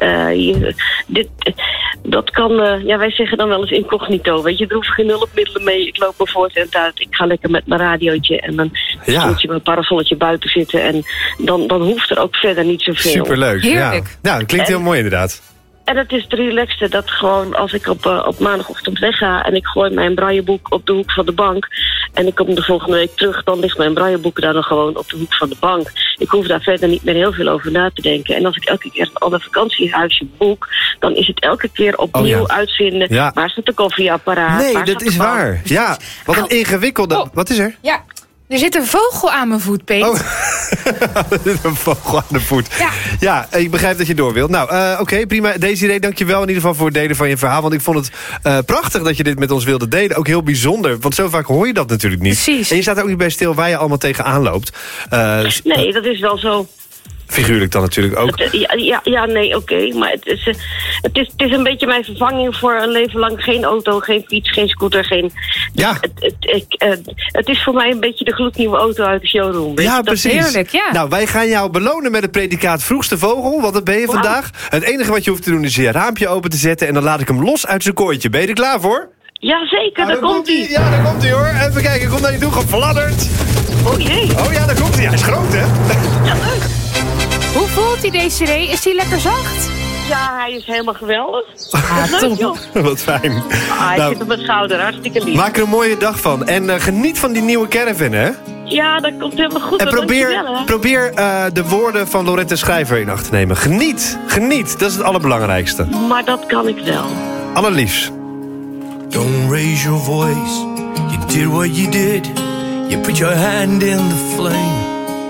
[SPEAKER 16] Dat kan, wij zeggen dan wel eens incognito. Weet je, er hoeven geen hulpmiddelen mee. Ik loop er voort en uit. Ik ga lekker met mijn radiootje en dan moet je met een parasolletje buiten zitten. En dan hoeft er ook verder niet zoveel.
[SPEAKER 1] Superleuk. Heerlijk. Ja, dat klinkt heel mooi inderdaad.
[SPEAKER 16] En het is het relaxte dat gewoon als ik op maandagochtend wegga en ik gooi mijn brailleboek op de hoek van de bank en ik kom de volgende week terug, dan ligt mijn brailleboek daar dan gewoon op de hoek van de bank. Ik hoef daar verder niet meer heel veel over na te denken. En als ik elke keer een ander vakantiehuisje boek, dan is het elke keer opnieuw uitvinden. Ja. Waar staat de koffieapparaat?
[SPEAKER 1] Nee, dat is waar. Ja, wat een ingewikkelde... Wat is er?
[SPEAKER 3] Ja. Er zit een vogel aan mijn voet, Peet.
[SPEAKER 1] Oh, er zit een vogel aan de voet. Ja, ik begrijp dat je door wilt. Nou, oké, prima. Desiree, dank je wel in ieder geval voor het delen van je verhaal. Want ik vond het prachtig dat je dit met ons wilde delen. Ook heel bijzonder, want zo vaak hoor je dat natuurlijk niet.
[SPEAKER 3] Precies.
[SPEAKER 1] En je staat er ook niet bij stil waar je allemaal tegenaan loopt.
[SPEAKER 16] Nee, dat is wel zo.
[SPEAKER 1] Figuurlijk dan natuurlijk ook.
[SPEAKER 16] Oké. Maar het is een beetje mijn vervanging voor een leven lang geen auto, geen fiets, geen scooter, geen...
[SPEAKER 1] Ja.
[SPEAKER 16] Het is voor mij een beetje de gloednieuwe auto uit de showroom.
[SPEAKER 1] Ja, precies.
[SPEAKER 3] Heerlijk, ja.
[SPEAKER 1] Nou, wij gaan jou belonen met het predicaat vroegste vogel, want dat ben je vandaag. Het enige wat je hoeft te doen is je raampje open te zetten en dan laat ik hem los uit zijn kooitje. Ben je er klaar voor?
[SPEAKER 16] Jazeker, daar komt hij.
[SPEAKER 1] Ja, daar komt hij hoor. Even kijken, kom naar je toe, gefladderd.
[SPEAKER 16] Oh jee.
[SPEAKER 1] Oh ja, daar komt hij. Hij is groot, hè?
[SPEAKER 16] Ja, leuk.
[SPEAKER 3] Hoe voelt die Desiree? Is die lekker zacht?
[SPEAKER 16] Ja, hij is helemaal geweldig.
[SPEAKER 3] Top.
[SPEAKER 1] Wat fijn.
[SPEAKER 16] Hij zit op mijn schouder, hartstikke lief.
[SPEAKER 1] Maak er een mooie dag van. En geniet van die nieuwe caravan, hè?
[SPEAKER 16] Ja, dat komt helemaal goed.
[SPEAKER 1] En probeer de woorden van Lorette Schrijver in acht te nemen. Geniet. Dat is het allerbelangrijkste.
[SPEAKER 16] Maar dat kan ik wel.
[SPEAKER 1] Allerliefst.
[SPEAKER 6] Don't raise your voice. You did what you did. You put your hand in the flame.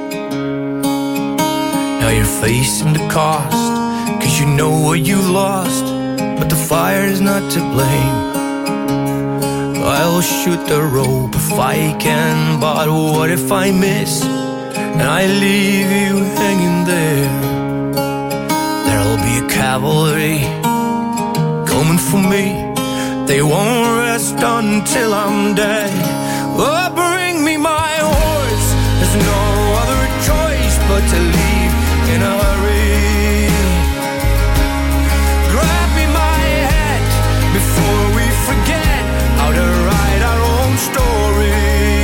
[SPEAKER 6] Now you're facing the cost, 'cause you know what you lost, but the fire's not to blame. I'll shoot the rope if I can, but what if I miss and I leave you hanging there? There'll be a cavalry coming for me. They won't rest until I'm dead. Oh, bring me my horse. There's no other choice but to leave in a hurry. Grab me my hat before we forget how to write our own story.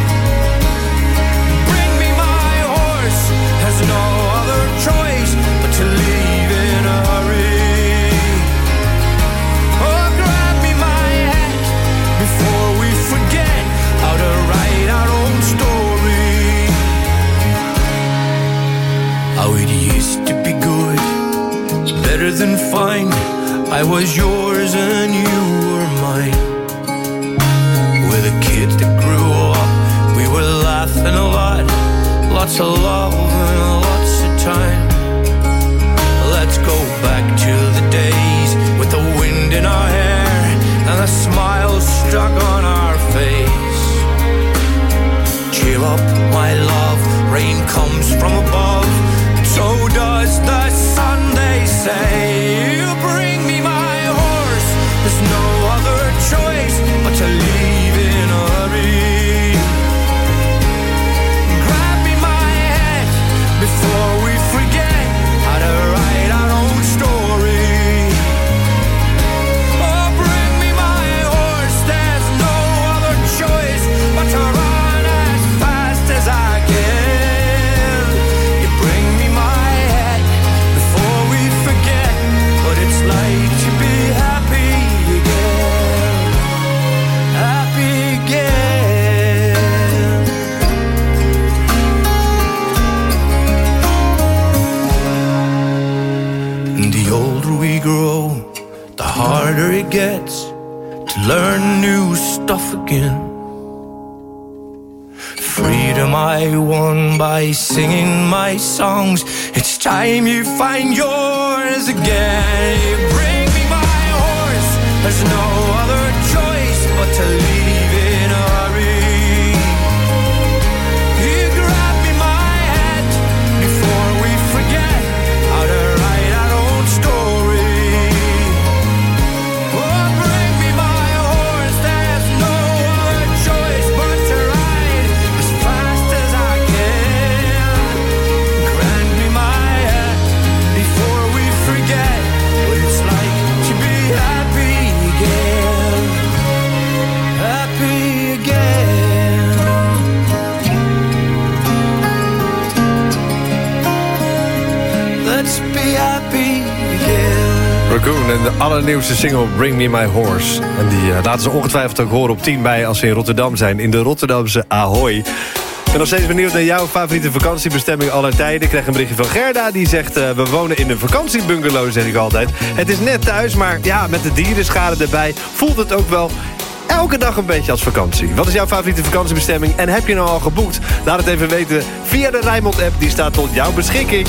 [SPEAKER 6] Bring me my horse, has no other choice but to leave in a hurry. Oh, grab me my hat before we forget how to write our own story. How it used to be good, better than fine. I was yours and you were mine. We're the kids that grew up, we were laughing a lot. Lots of love and lots of time. Let's go back to the days with the wind in our hair and the smile stuck on our face. Cheer up, my love, rain comes from above. So does the sun, they say. You bring me my horse. There's no other choice but to leave in a hurry. Grab me my hat before we forget how to write our own story. Oh, bring me my horse. There's no other choice but to run as fast as I can. Like to be happy again, happy again. And the older we grow, the harder it gets to learn new stuff again. freedom I won by singing my songs. It's time you find yours again. You bring me my horse, there's no other choice but to leave in a hurry. You grab me my hand before we forget how to write our own story. Oh, bring me my horse, there's no other choice but to ride as fast as I can. Grant me my hand before we forget what it's like to be happy again. Happy again. Let's be happy again.
[SPEAKER 1] Raccoon en de allernieuwste single Bring Me My Horse. En die laten ze ongetwijfeld ook horen op 10 mei als ze in Rotterdam zijn. In de Rotterdamse Ahoy. Ik ben nog steeds benieuwd naar jouw favoriete vakantiebestemming aller tijden. Ik krijg een berichtje van Gerda die zegt... we wonen in een vakantiebungalow, zeg ik altijd. Het is net thuis, maar ja, met de dierenschade erbij... voelt het ook wel elke dag een beetje als vakantie. Wat is jouw favoriete vakantiebestemming en heb je nou al geboekt? Laat het even weten via de Rijnmond-app. Die staat tot jouw beschikking.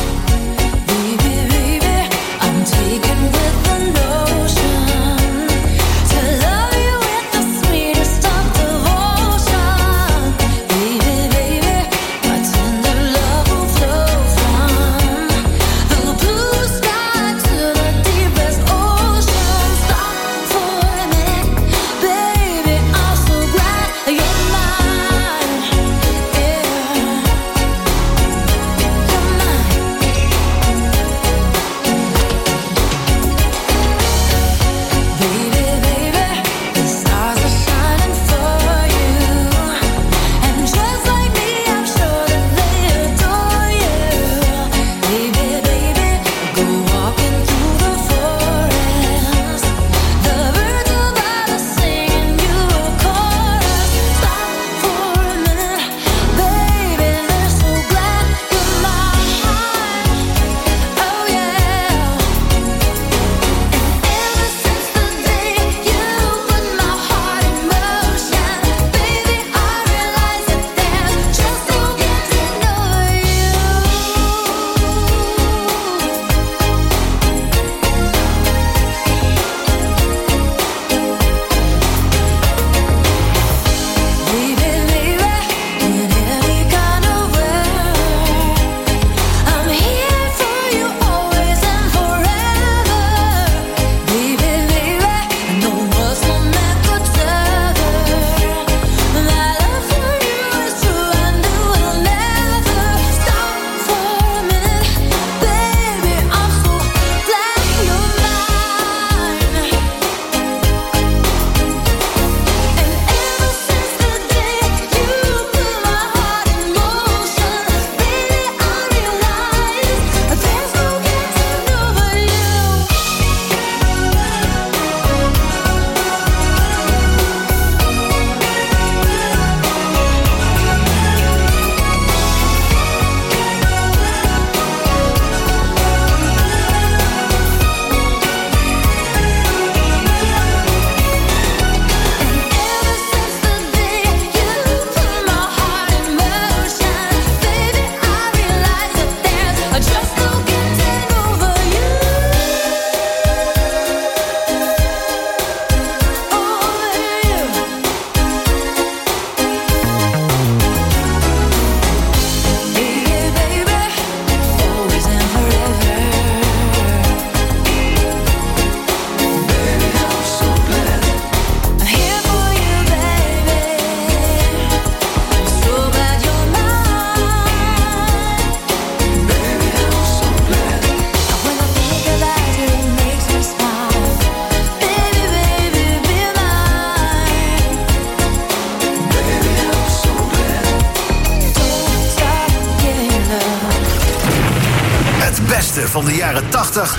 [SPEAKER 4] Van de jaren 80,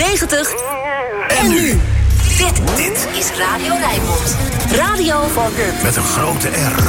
[SPEAKER 8] 90 en nu. Dit is Radio Rijnmond. Radio
[SPEAKER 4] met een grote R.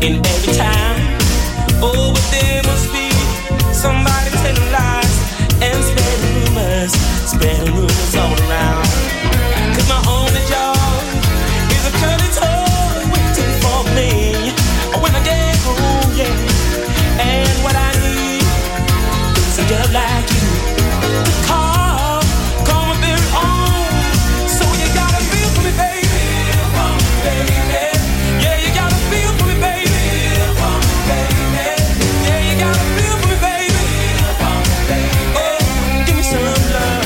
[SPEAKER 6] in every town. Oh, but there must be somebody telling lies and spreading rumors all around. 'Cause my only job is a curly toy waiting for me when I get home, yeah. And what I need is a girl like you to call my very own. So you gotta feel for me, baby. Feel for me, baby. Yeah, you gotta feel for me, baby. Feel for me, baby. Yeah, you gotta feel for me, baby. Feel for me, baby. Oh, give me some love.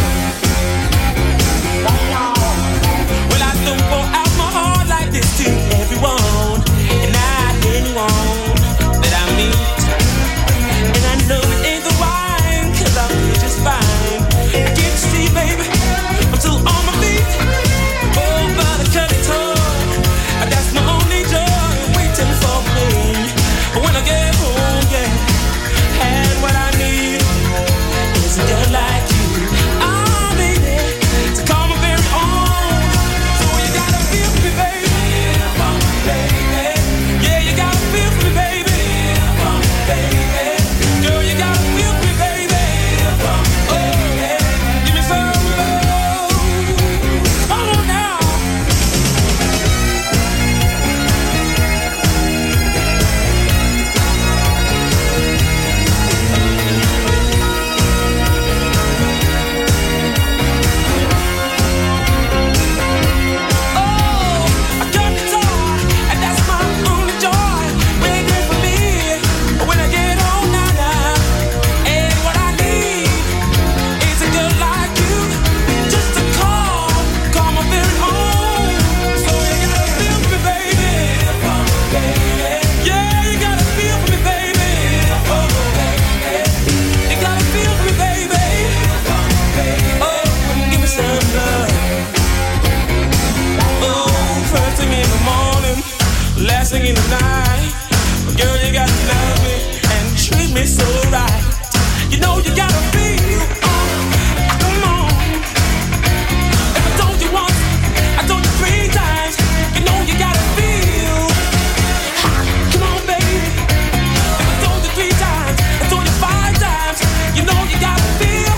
[SPEAKER 6] Well, I don't pour out my heart like this to everyone, and not anyone that I meet. And I know it ain't the wine, 'cause I feel just fine. I can't see, baby, I'm still on my feet. Oh, but I cut it off. That's my only joy, waiting for me when I get home, yeah. And what I need is a girl like you. Oh, baby, to call my very own. So you gotta feel for me, baby. Feel for me, baby. Yeah, you gotta feel for me, baby. Feel for me, baby. Girl, you gotta feel for me, baby. Feel for me, baby. Oh, give me some love. Come on now. Last thing in the night, girl, you gotta love me and treat me so right. You know you gotta feel, come on. If I told you once, I told you 3 times. You know you gotta feel, come on, baby. If I told you 3 times, I told you 5 times. You know you gotta feel,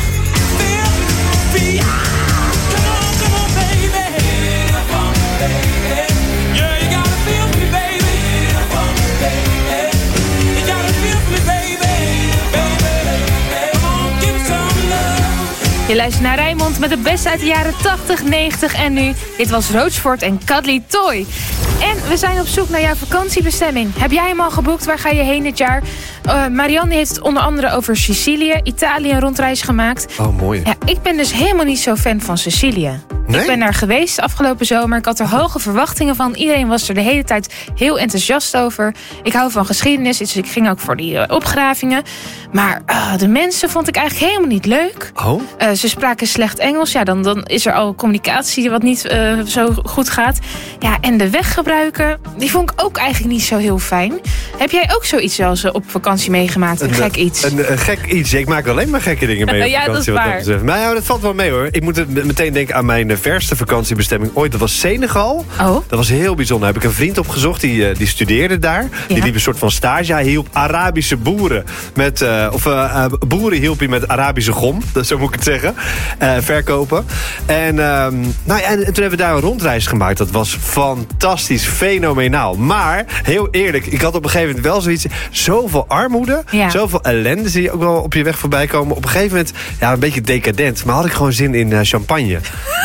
[SPEAKER 6] feel. Come on, baby. Feel for me, baby. Yeah, you gotta feel for me, baby. Feel for me, baby. You gotta feel for me, baby. Baby, come on, give me some love.
[SPEAKER 3] Je luistert naar Rijnmond met de beste uit de jaren 80, 90 en nu. Dit was Roachford en Cuddly Toy. En we zijn op zoek naar jouw vakantiebestemming. Heb jij hem al geboekt? Waar ga je heen dit jaar? Marianne heeft het onder andere over Sicilië, Italië een rondreis gemaakt.
[SPEAKER 1] Oh, mooi.
[SPEAKER 3] Ja, ik ben dus helemaal niet zo fan van Sicilië.
[SPEAKER 1] Nee?
[SPEAKER 3] Ik ben daar geweest afgelopen zomer. Ik had er hoge verwachtingen van. Iedereen was er de hele tijd heel enthousiast over. Ik hou van geschiedenis, dus ik ging ook voor die opgravingen. Maar de mensen vond ik eigenlijk helemaal niet leuk.
[SPEAKER 1] Oh?
[SPEAKER 3] Ze spraken slecht Engels. Ja, dan is er al communicatie wat niet zo goed gaat. Ja, en de weggebruiken, die vond ik ook eigenlijk niet zo heel fijn. Heb jij ook zoiets wel eens op vakantie meegemaakt? Een gek iets?
[SPEAKER 1] Een gek iets. Ik maak alleen maar gekke dingen mee op
[SPEAKER 3] ja,
[SPEAKER 1] vakantie.
[SPEAKER 3] dat is waar.
[SPEAKER 1] Maar ja, dat valt wel mee hoor. Ik moet meteen denken aan mijn verste vakantiebestemming ooit. Dat was Senegal.
[SPEAKER 3] Oh.
[SPEAKER 1] Dat was heel bijzonder. Daar heb ik een vriend opgezocht. Die studeerde daar. Ja. Die liep een soort van stage. Hij hielp Arabische boeren met... boeren hielp hij met Arabische gom. Zo moet ik het zeggen. Verkopen. En toen hebben we daar een rondreis gemaakt. Dat was fantastisch. Fenomenaal. Maar, heel eerlijk. Ik had op een gegeven moment wel zoiets... Zoveel armoede. Ja. Zoveel ellende zie je ook wel op je weg voorbij komen. Op een gegeven moment, ja, een beetje decadent. Maar had ik gewoon zin in champagne.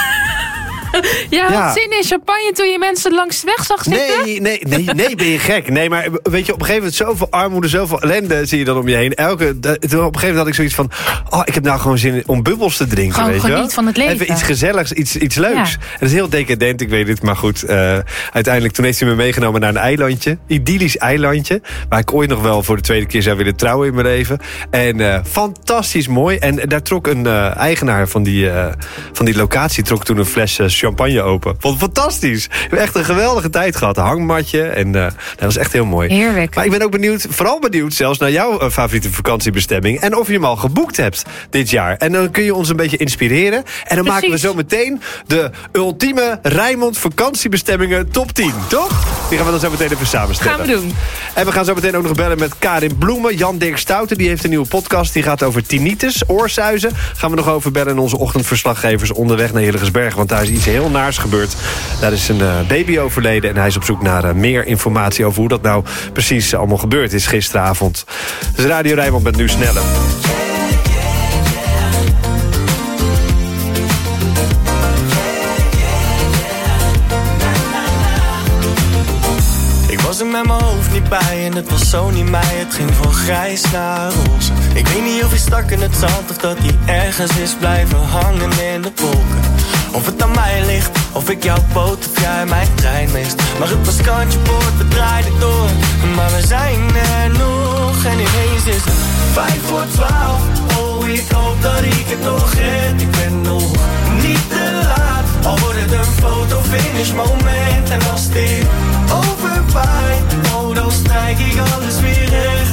[SPEAKER 3] Ja, had zin in champagne toen je mensen langs de weg zag zitten?
[SPEAKER 1] Nee, ben je gek. Nee, maar weet je, op een gegeven moment zoveel armoede, zoveel ellende zie je dan om je heen. Op een gegeven moment had ik zoiets van, ik heb nou gewoon zin om bubbels te drinken.
[SPEAKER 3] Gewoon
[SPEAKER 1] weet je wel?
[SPEAKER 3] geniet van het leven.
[SPEAKER 1] Even iets gezelligs, iets leuks. Ja. Het is heel decadent, ik weet het, maar goed. Uiteindelijk, toen heeft hij me meegenomen naar een eilandje. Idyllisch eilandje. Waar ik ooit nog wel voor de tweede keer zou willen trouwen in mijn leven. En fantastisch mooi. En daar trok een eigenaar van die locatie trok toen een fles champagne open. Vond het fantastisch. Ik heb echt een geweldige tijd gehad. Een hangmatje. En dat was echt heel mooi.
[SPEAKER 3] Heerlijk.
[SPEAKER 1] Maar ik ben ook vooral benieuwd zelfs naar jouw favoriete vakantiebestemming. En of je hem al geboekt hebt dit jaar. En dan kun je ons een beetje inspireren. En dan maken we zo meteen de ultieme Rijnmond vakantiebestemmingen top 10. Toch? Die gaan we dan zo meteen even samenstellen.
[SPEAKER 3] Gaan we doen.
[SPEAKER 1] En we gaan zo meteen ook nog bellen met Karin Bloemen. Jan Dirk Stouten, die heeft een nieuwe podcast. Die gaat over tinnitus, oorsuizen. Gaan we nog over bellen in onze ochtendverslaggevers onderweg naar Hillegersbergen. Want daar is iets heel naars gebeurd. Daar is een baby overleden. En hij is op zoek naar meer informatie over hoe dat nou precies allemaal gebeurd is gisteravond. Dus Radio Rijnmond met Nu Sneller.
[SPEAKER 17] Was er met mijn hoofd niet bij en het was zo niet mij. Het ging van grijs naar roze. Ik weet niet of hij stak in het zand of dat hij ergens is blijven hangen in de wolken. Of het aan mij ligt, of ik jouw boot of jij mijn trein mist. Maar het was kantje boord, we draaiden door. Maar we zijn er nog en ineens is het 11:55. Oh, ik hoop dat ik het nog red. Ik ben nog niet te laat. Al wordt het een fotofinish moment. En als dit overwaait, oh dan strijk ik alles weer recht.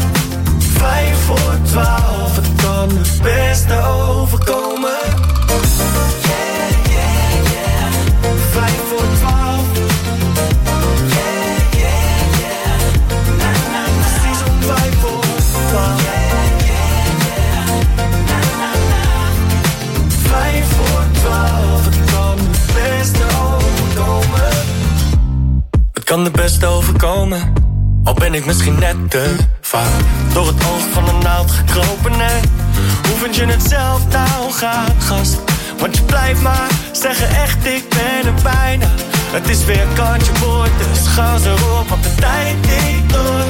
[SPEAKER 17] 11:55, het kan het beste overkomen. Yeah, yeah, yeah. 11:55. Yeah, yeah, yeah. Na, na, na. Precies om 11:55. Yeah, yeah, yeah. Na, na, na. 11:55, het kan het beste overkomen. Het kan de beste overkomen, al ben ik misschien net te vaak door het oog van een naald gekropen. En hoe vind je het zelf nou, gast? Want je blijft maar zeggen echt, ik ben er bijna. Het is weer kantje boord, dus gas erop, want de tijd tikt door.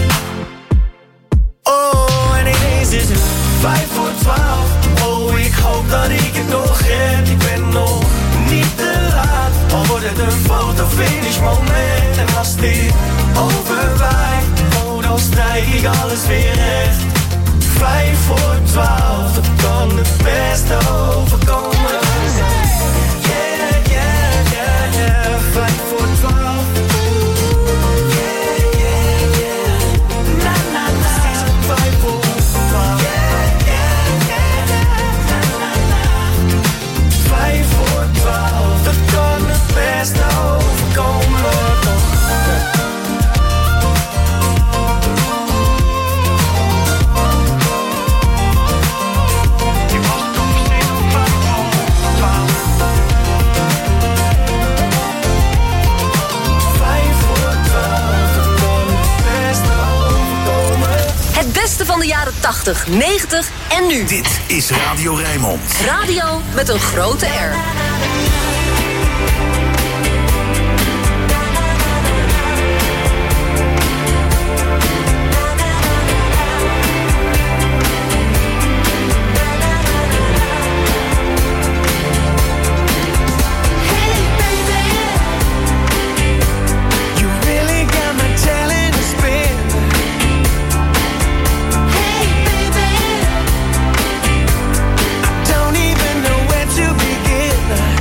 [SPEAKER 17] Oh, en ineens is het 11:55. Oh, ik hoop dat ik het nog red. Ik ben nog niet te laat, al wordt het een fotofinish moment. En als dit overwaait, oh dan strijk ik alles weer recht. 11:55, het kan het beste overkomen. Yeah, yeah, yeah, yeah. 11:55. Yeah, yeah, yeah. Na, na, na. Precies om 11:55. Yeah, yeah, yeah. Na, na, na. 11:55, het kan het beste overkomen.
[SPEAKER 8] Het beste van de jaren 80, 90 en nu.
[SPEAKER 4] Dit is Radio Rijnmond.
[SPEAKER 8] Radio met een grote R.
[SPEAKER 6] Don't even know where to begin.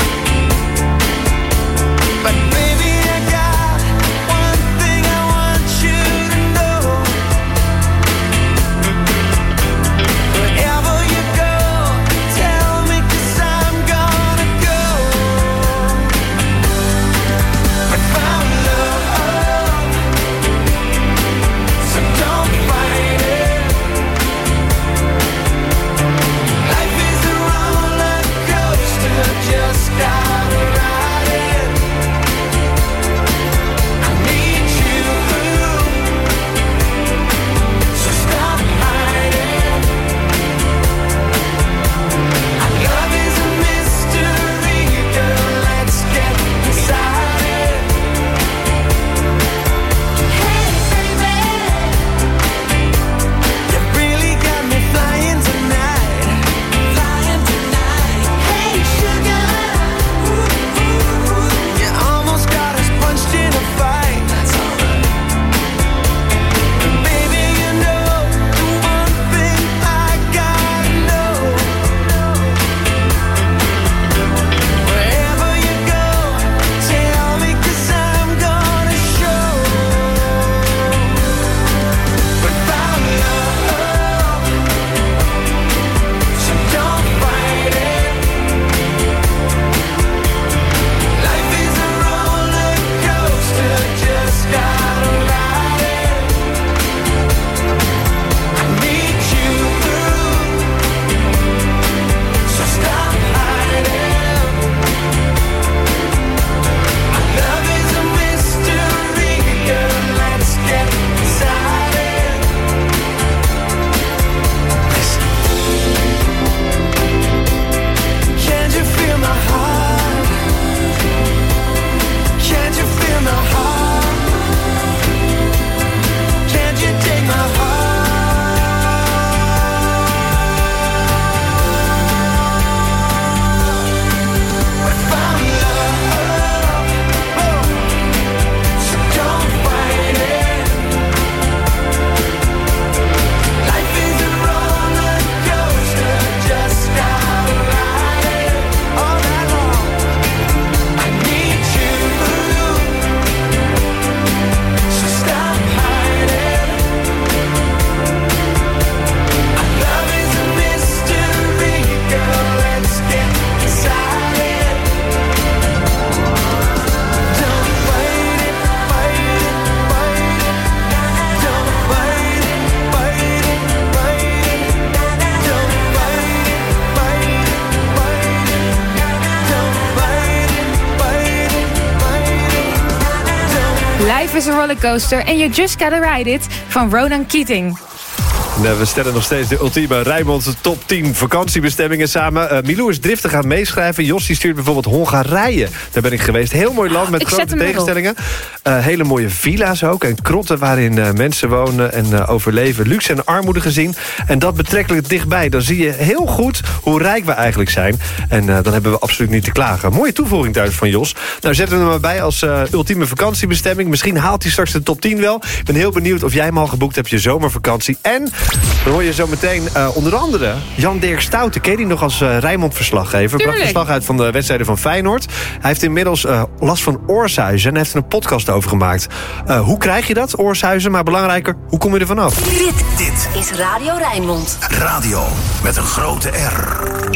[SPEAKER 3] Life is a rollercoaster en You Just Gotta Ride It van Ronan Keating.
[SPEAKER 1] We stellen nog steeds de ultieme Rijnmond top 10 vakantiebestemmingen samen. Milou is driftig aan het meeschrijven. Jos die stuurt bijvoorbeeld Hongarije. Daar ben ik geweest. Heel mooi land met grote tegenstellingen. Hele mooie villa's ook. En krotten waarin mensen wonen en overleven. Luxe en armoede gezien. En dat betrekkelijk dichtbij. Dan zie je heel goed hoe rijk we eigenlijk zijn. En dan hebben we absoluut niet te klagen. Mooie toevoeging thuis van Jos. Nou, zetten we hem maar bij als ultieme vakantiebestemming. Misschien haalt hij straks de top 10 wel. Ik ben heel benieuwd of jij hem al geboekt hebt, je zomervakantie. En dan hoor je zo meteen onder andere Jan-Dirk Stouten. Ken je die nog als Rijnmond-verslaggever? Bracht verslag uit van de wedstrijden van Feyenoord. Hij heeft inmiddels last van oorsuizen en heeft er een podcast over gemaakt. Hoe krijg je dat, oorsuizen? Maar belangrijker, hoe kom je er vanaf?
[SPEAKER 8] Dit is Radio Rijnmond.
[SPEAKER 4] Radio met een grote R.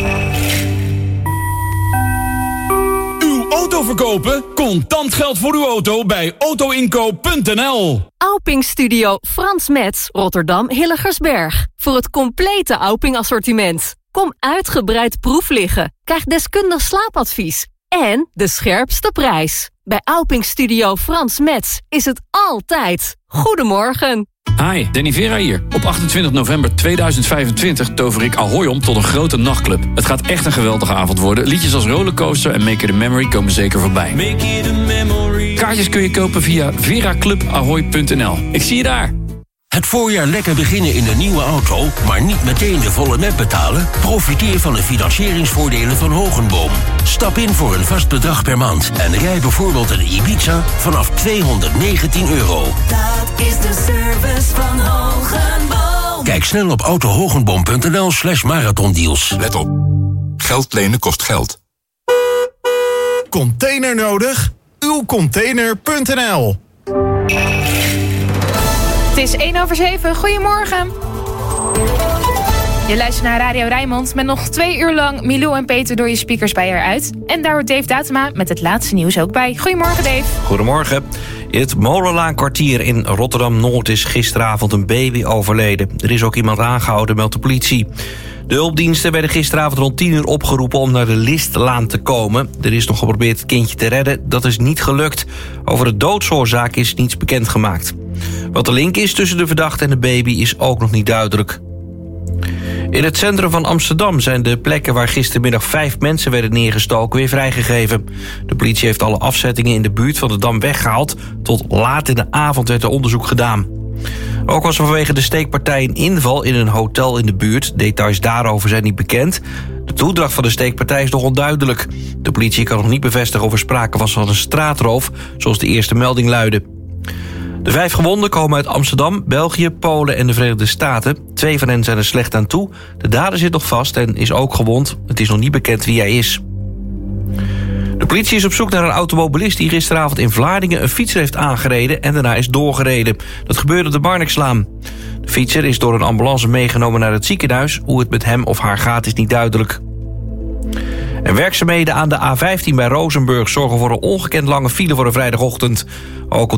[SPEAKER 10] Auto verkopen? Contant geld voor uw auto bij autoinkoop.nl.
[SPEAKER 18] Auping Studio Frans Metz, Rotterdam Hilligersberg. Voor het complete Auping assortiment. Kom uitgebreid proef liggen. Krijg deskundig slaapadvies. En de scherpste prijs. Bij Auping Studio Frans Metz is het altijd. Goedemorgen.
[SPEAKER 19] Hi, Danny Vera hier. Op 28 november 2025 tover ik Ahoy om tot een grote nachtclub. Het gaat echt een geweldige avond worden. Liedjes als Rollercoaster en Make It a Memory komen zeker voorbij. Make it a memory. Kaartjes kun je kopen via veraclubahoy.nl. Ik zie je daar.
[SPEAKER 20] Het voorjaar lekker beginnen in een nieuwe auto, maar niet meteen de volle net betalen? Profiteer van de financieringsvoordelen van Hogenboom. Stap in voor een vast bedrag per maand en rij bijvoorbeeld een Ibiza vanaf €219.
[SPEAKER 6] Dat is de service van Hogenboom.
[SPEAKER 20] Kijk snel op autohogenboom.nl/marathondeals.
[SPEAKER 21] Let op. Geld lenen kost geld.
[SPEAKER 12] Container nodig? Uwcontainer.nl.
[SPEAKER 3] Het is 7:01. Goedemorgen. Je luistert naar Radio Rijnmond met nog 2 uur lang Milou en Peter door je speakers bij eruit. En daar hoort Dave Datema met het laatste nieuws ook bij. Goedemorgen, Dave.
[SPEAKER 2] Goedemorgen. In het Molenlaankwartier in Rotterdam-Noord is gisteravond een baby overleden. Er is ook iemand aangehouden, meldt de politie. De hulpdiensten werden gisteravond rond 10 uur opgeroepen om naar de Listlaan te komen. Er is nog geprobeerd het kindje te redden. Dat is niet gelukt. Over de doodsoorzaak is niets bekendgemaakt. Wat de link is tussen de verdachte en de baby is ook nog niet duidelijk. In het centrum van Amsterdam zijn de plekken waar gistermiddag 5 mensen werden neergestoken weer vrijgegeven. De politie heeft alle afzettingen in de buurt van de Dam weggehaald. Tot laat in de avond werd er onderzoek gedaan. Ook was er vanwege de steekpartij een inval in een hotel in de buurt. Details daarover zijn niet bekend. De toedracht van de steekpartij is nog onduidelijk. De politie kan nog niet bevestigen of er sprake was van een straatroof, zoals de eerste melding luidde. De 5 gewonden komen uit Amsterdam, België, Polen en de Verenigde Staten. 2 van hen zijn er slecht aan toe. De dader zit nog vast en is ook gewond. Het is nog niet bekend wie hij is. De politie is op zoek naar een automobilist die gisteravond in Vlaardingen een fietser heeft aangereden en daarna is doorgereden. Dat gebeurde op de Marnixlaan. De fietser is door een ambulance meegenomen naar het ziekenhuis. Hoe het met hem of haar gaat is niet duidelijk. En werkzaamheden aan de A15 bij Rozenburg zorgen voor een ongekend lange file voor een vrijdagochtend. Ook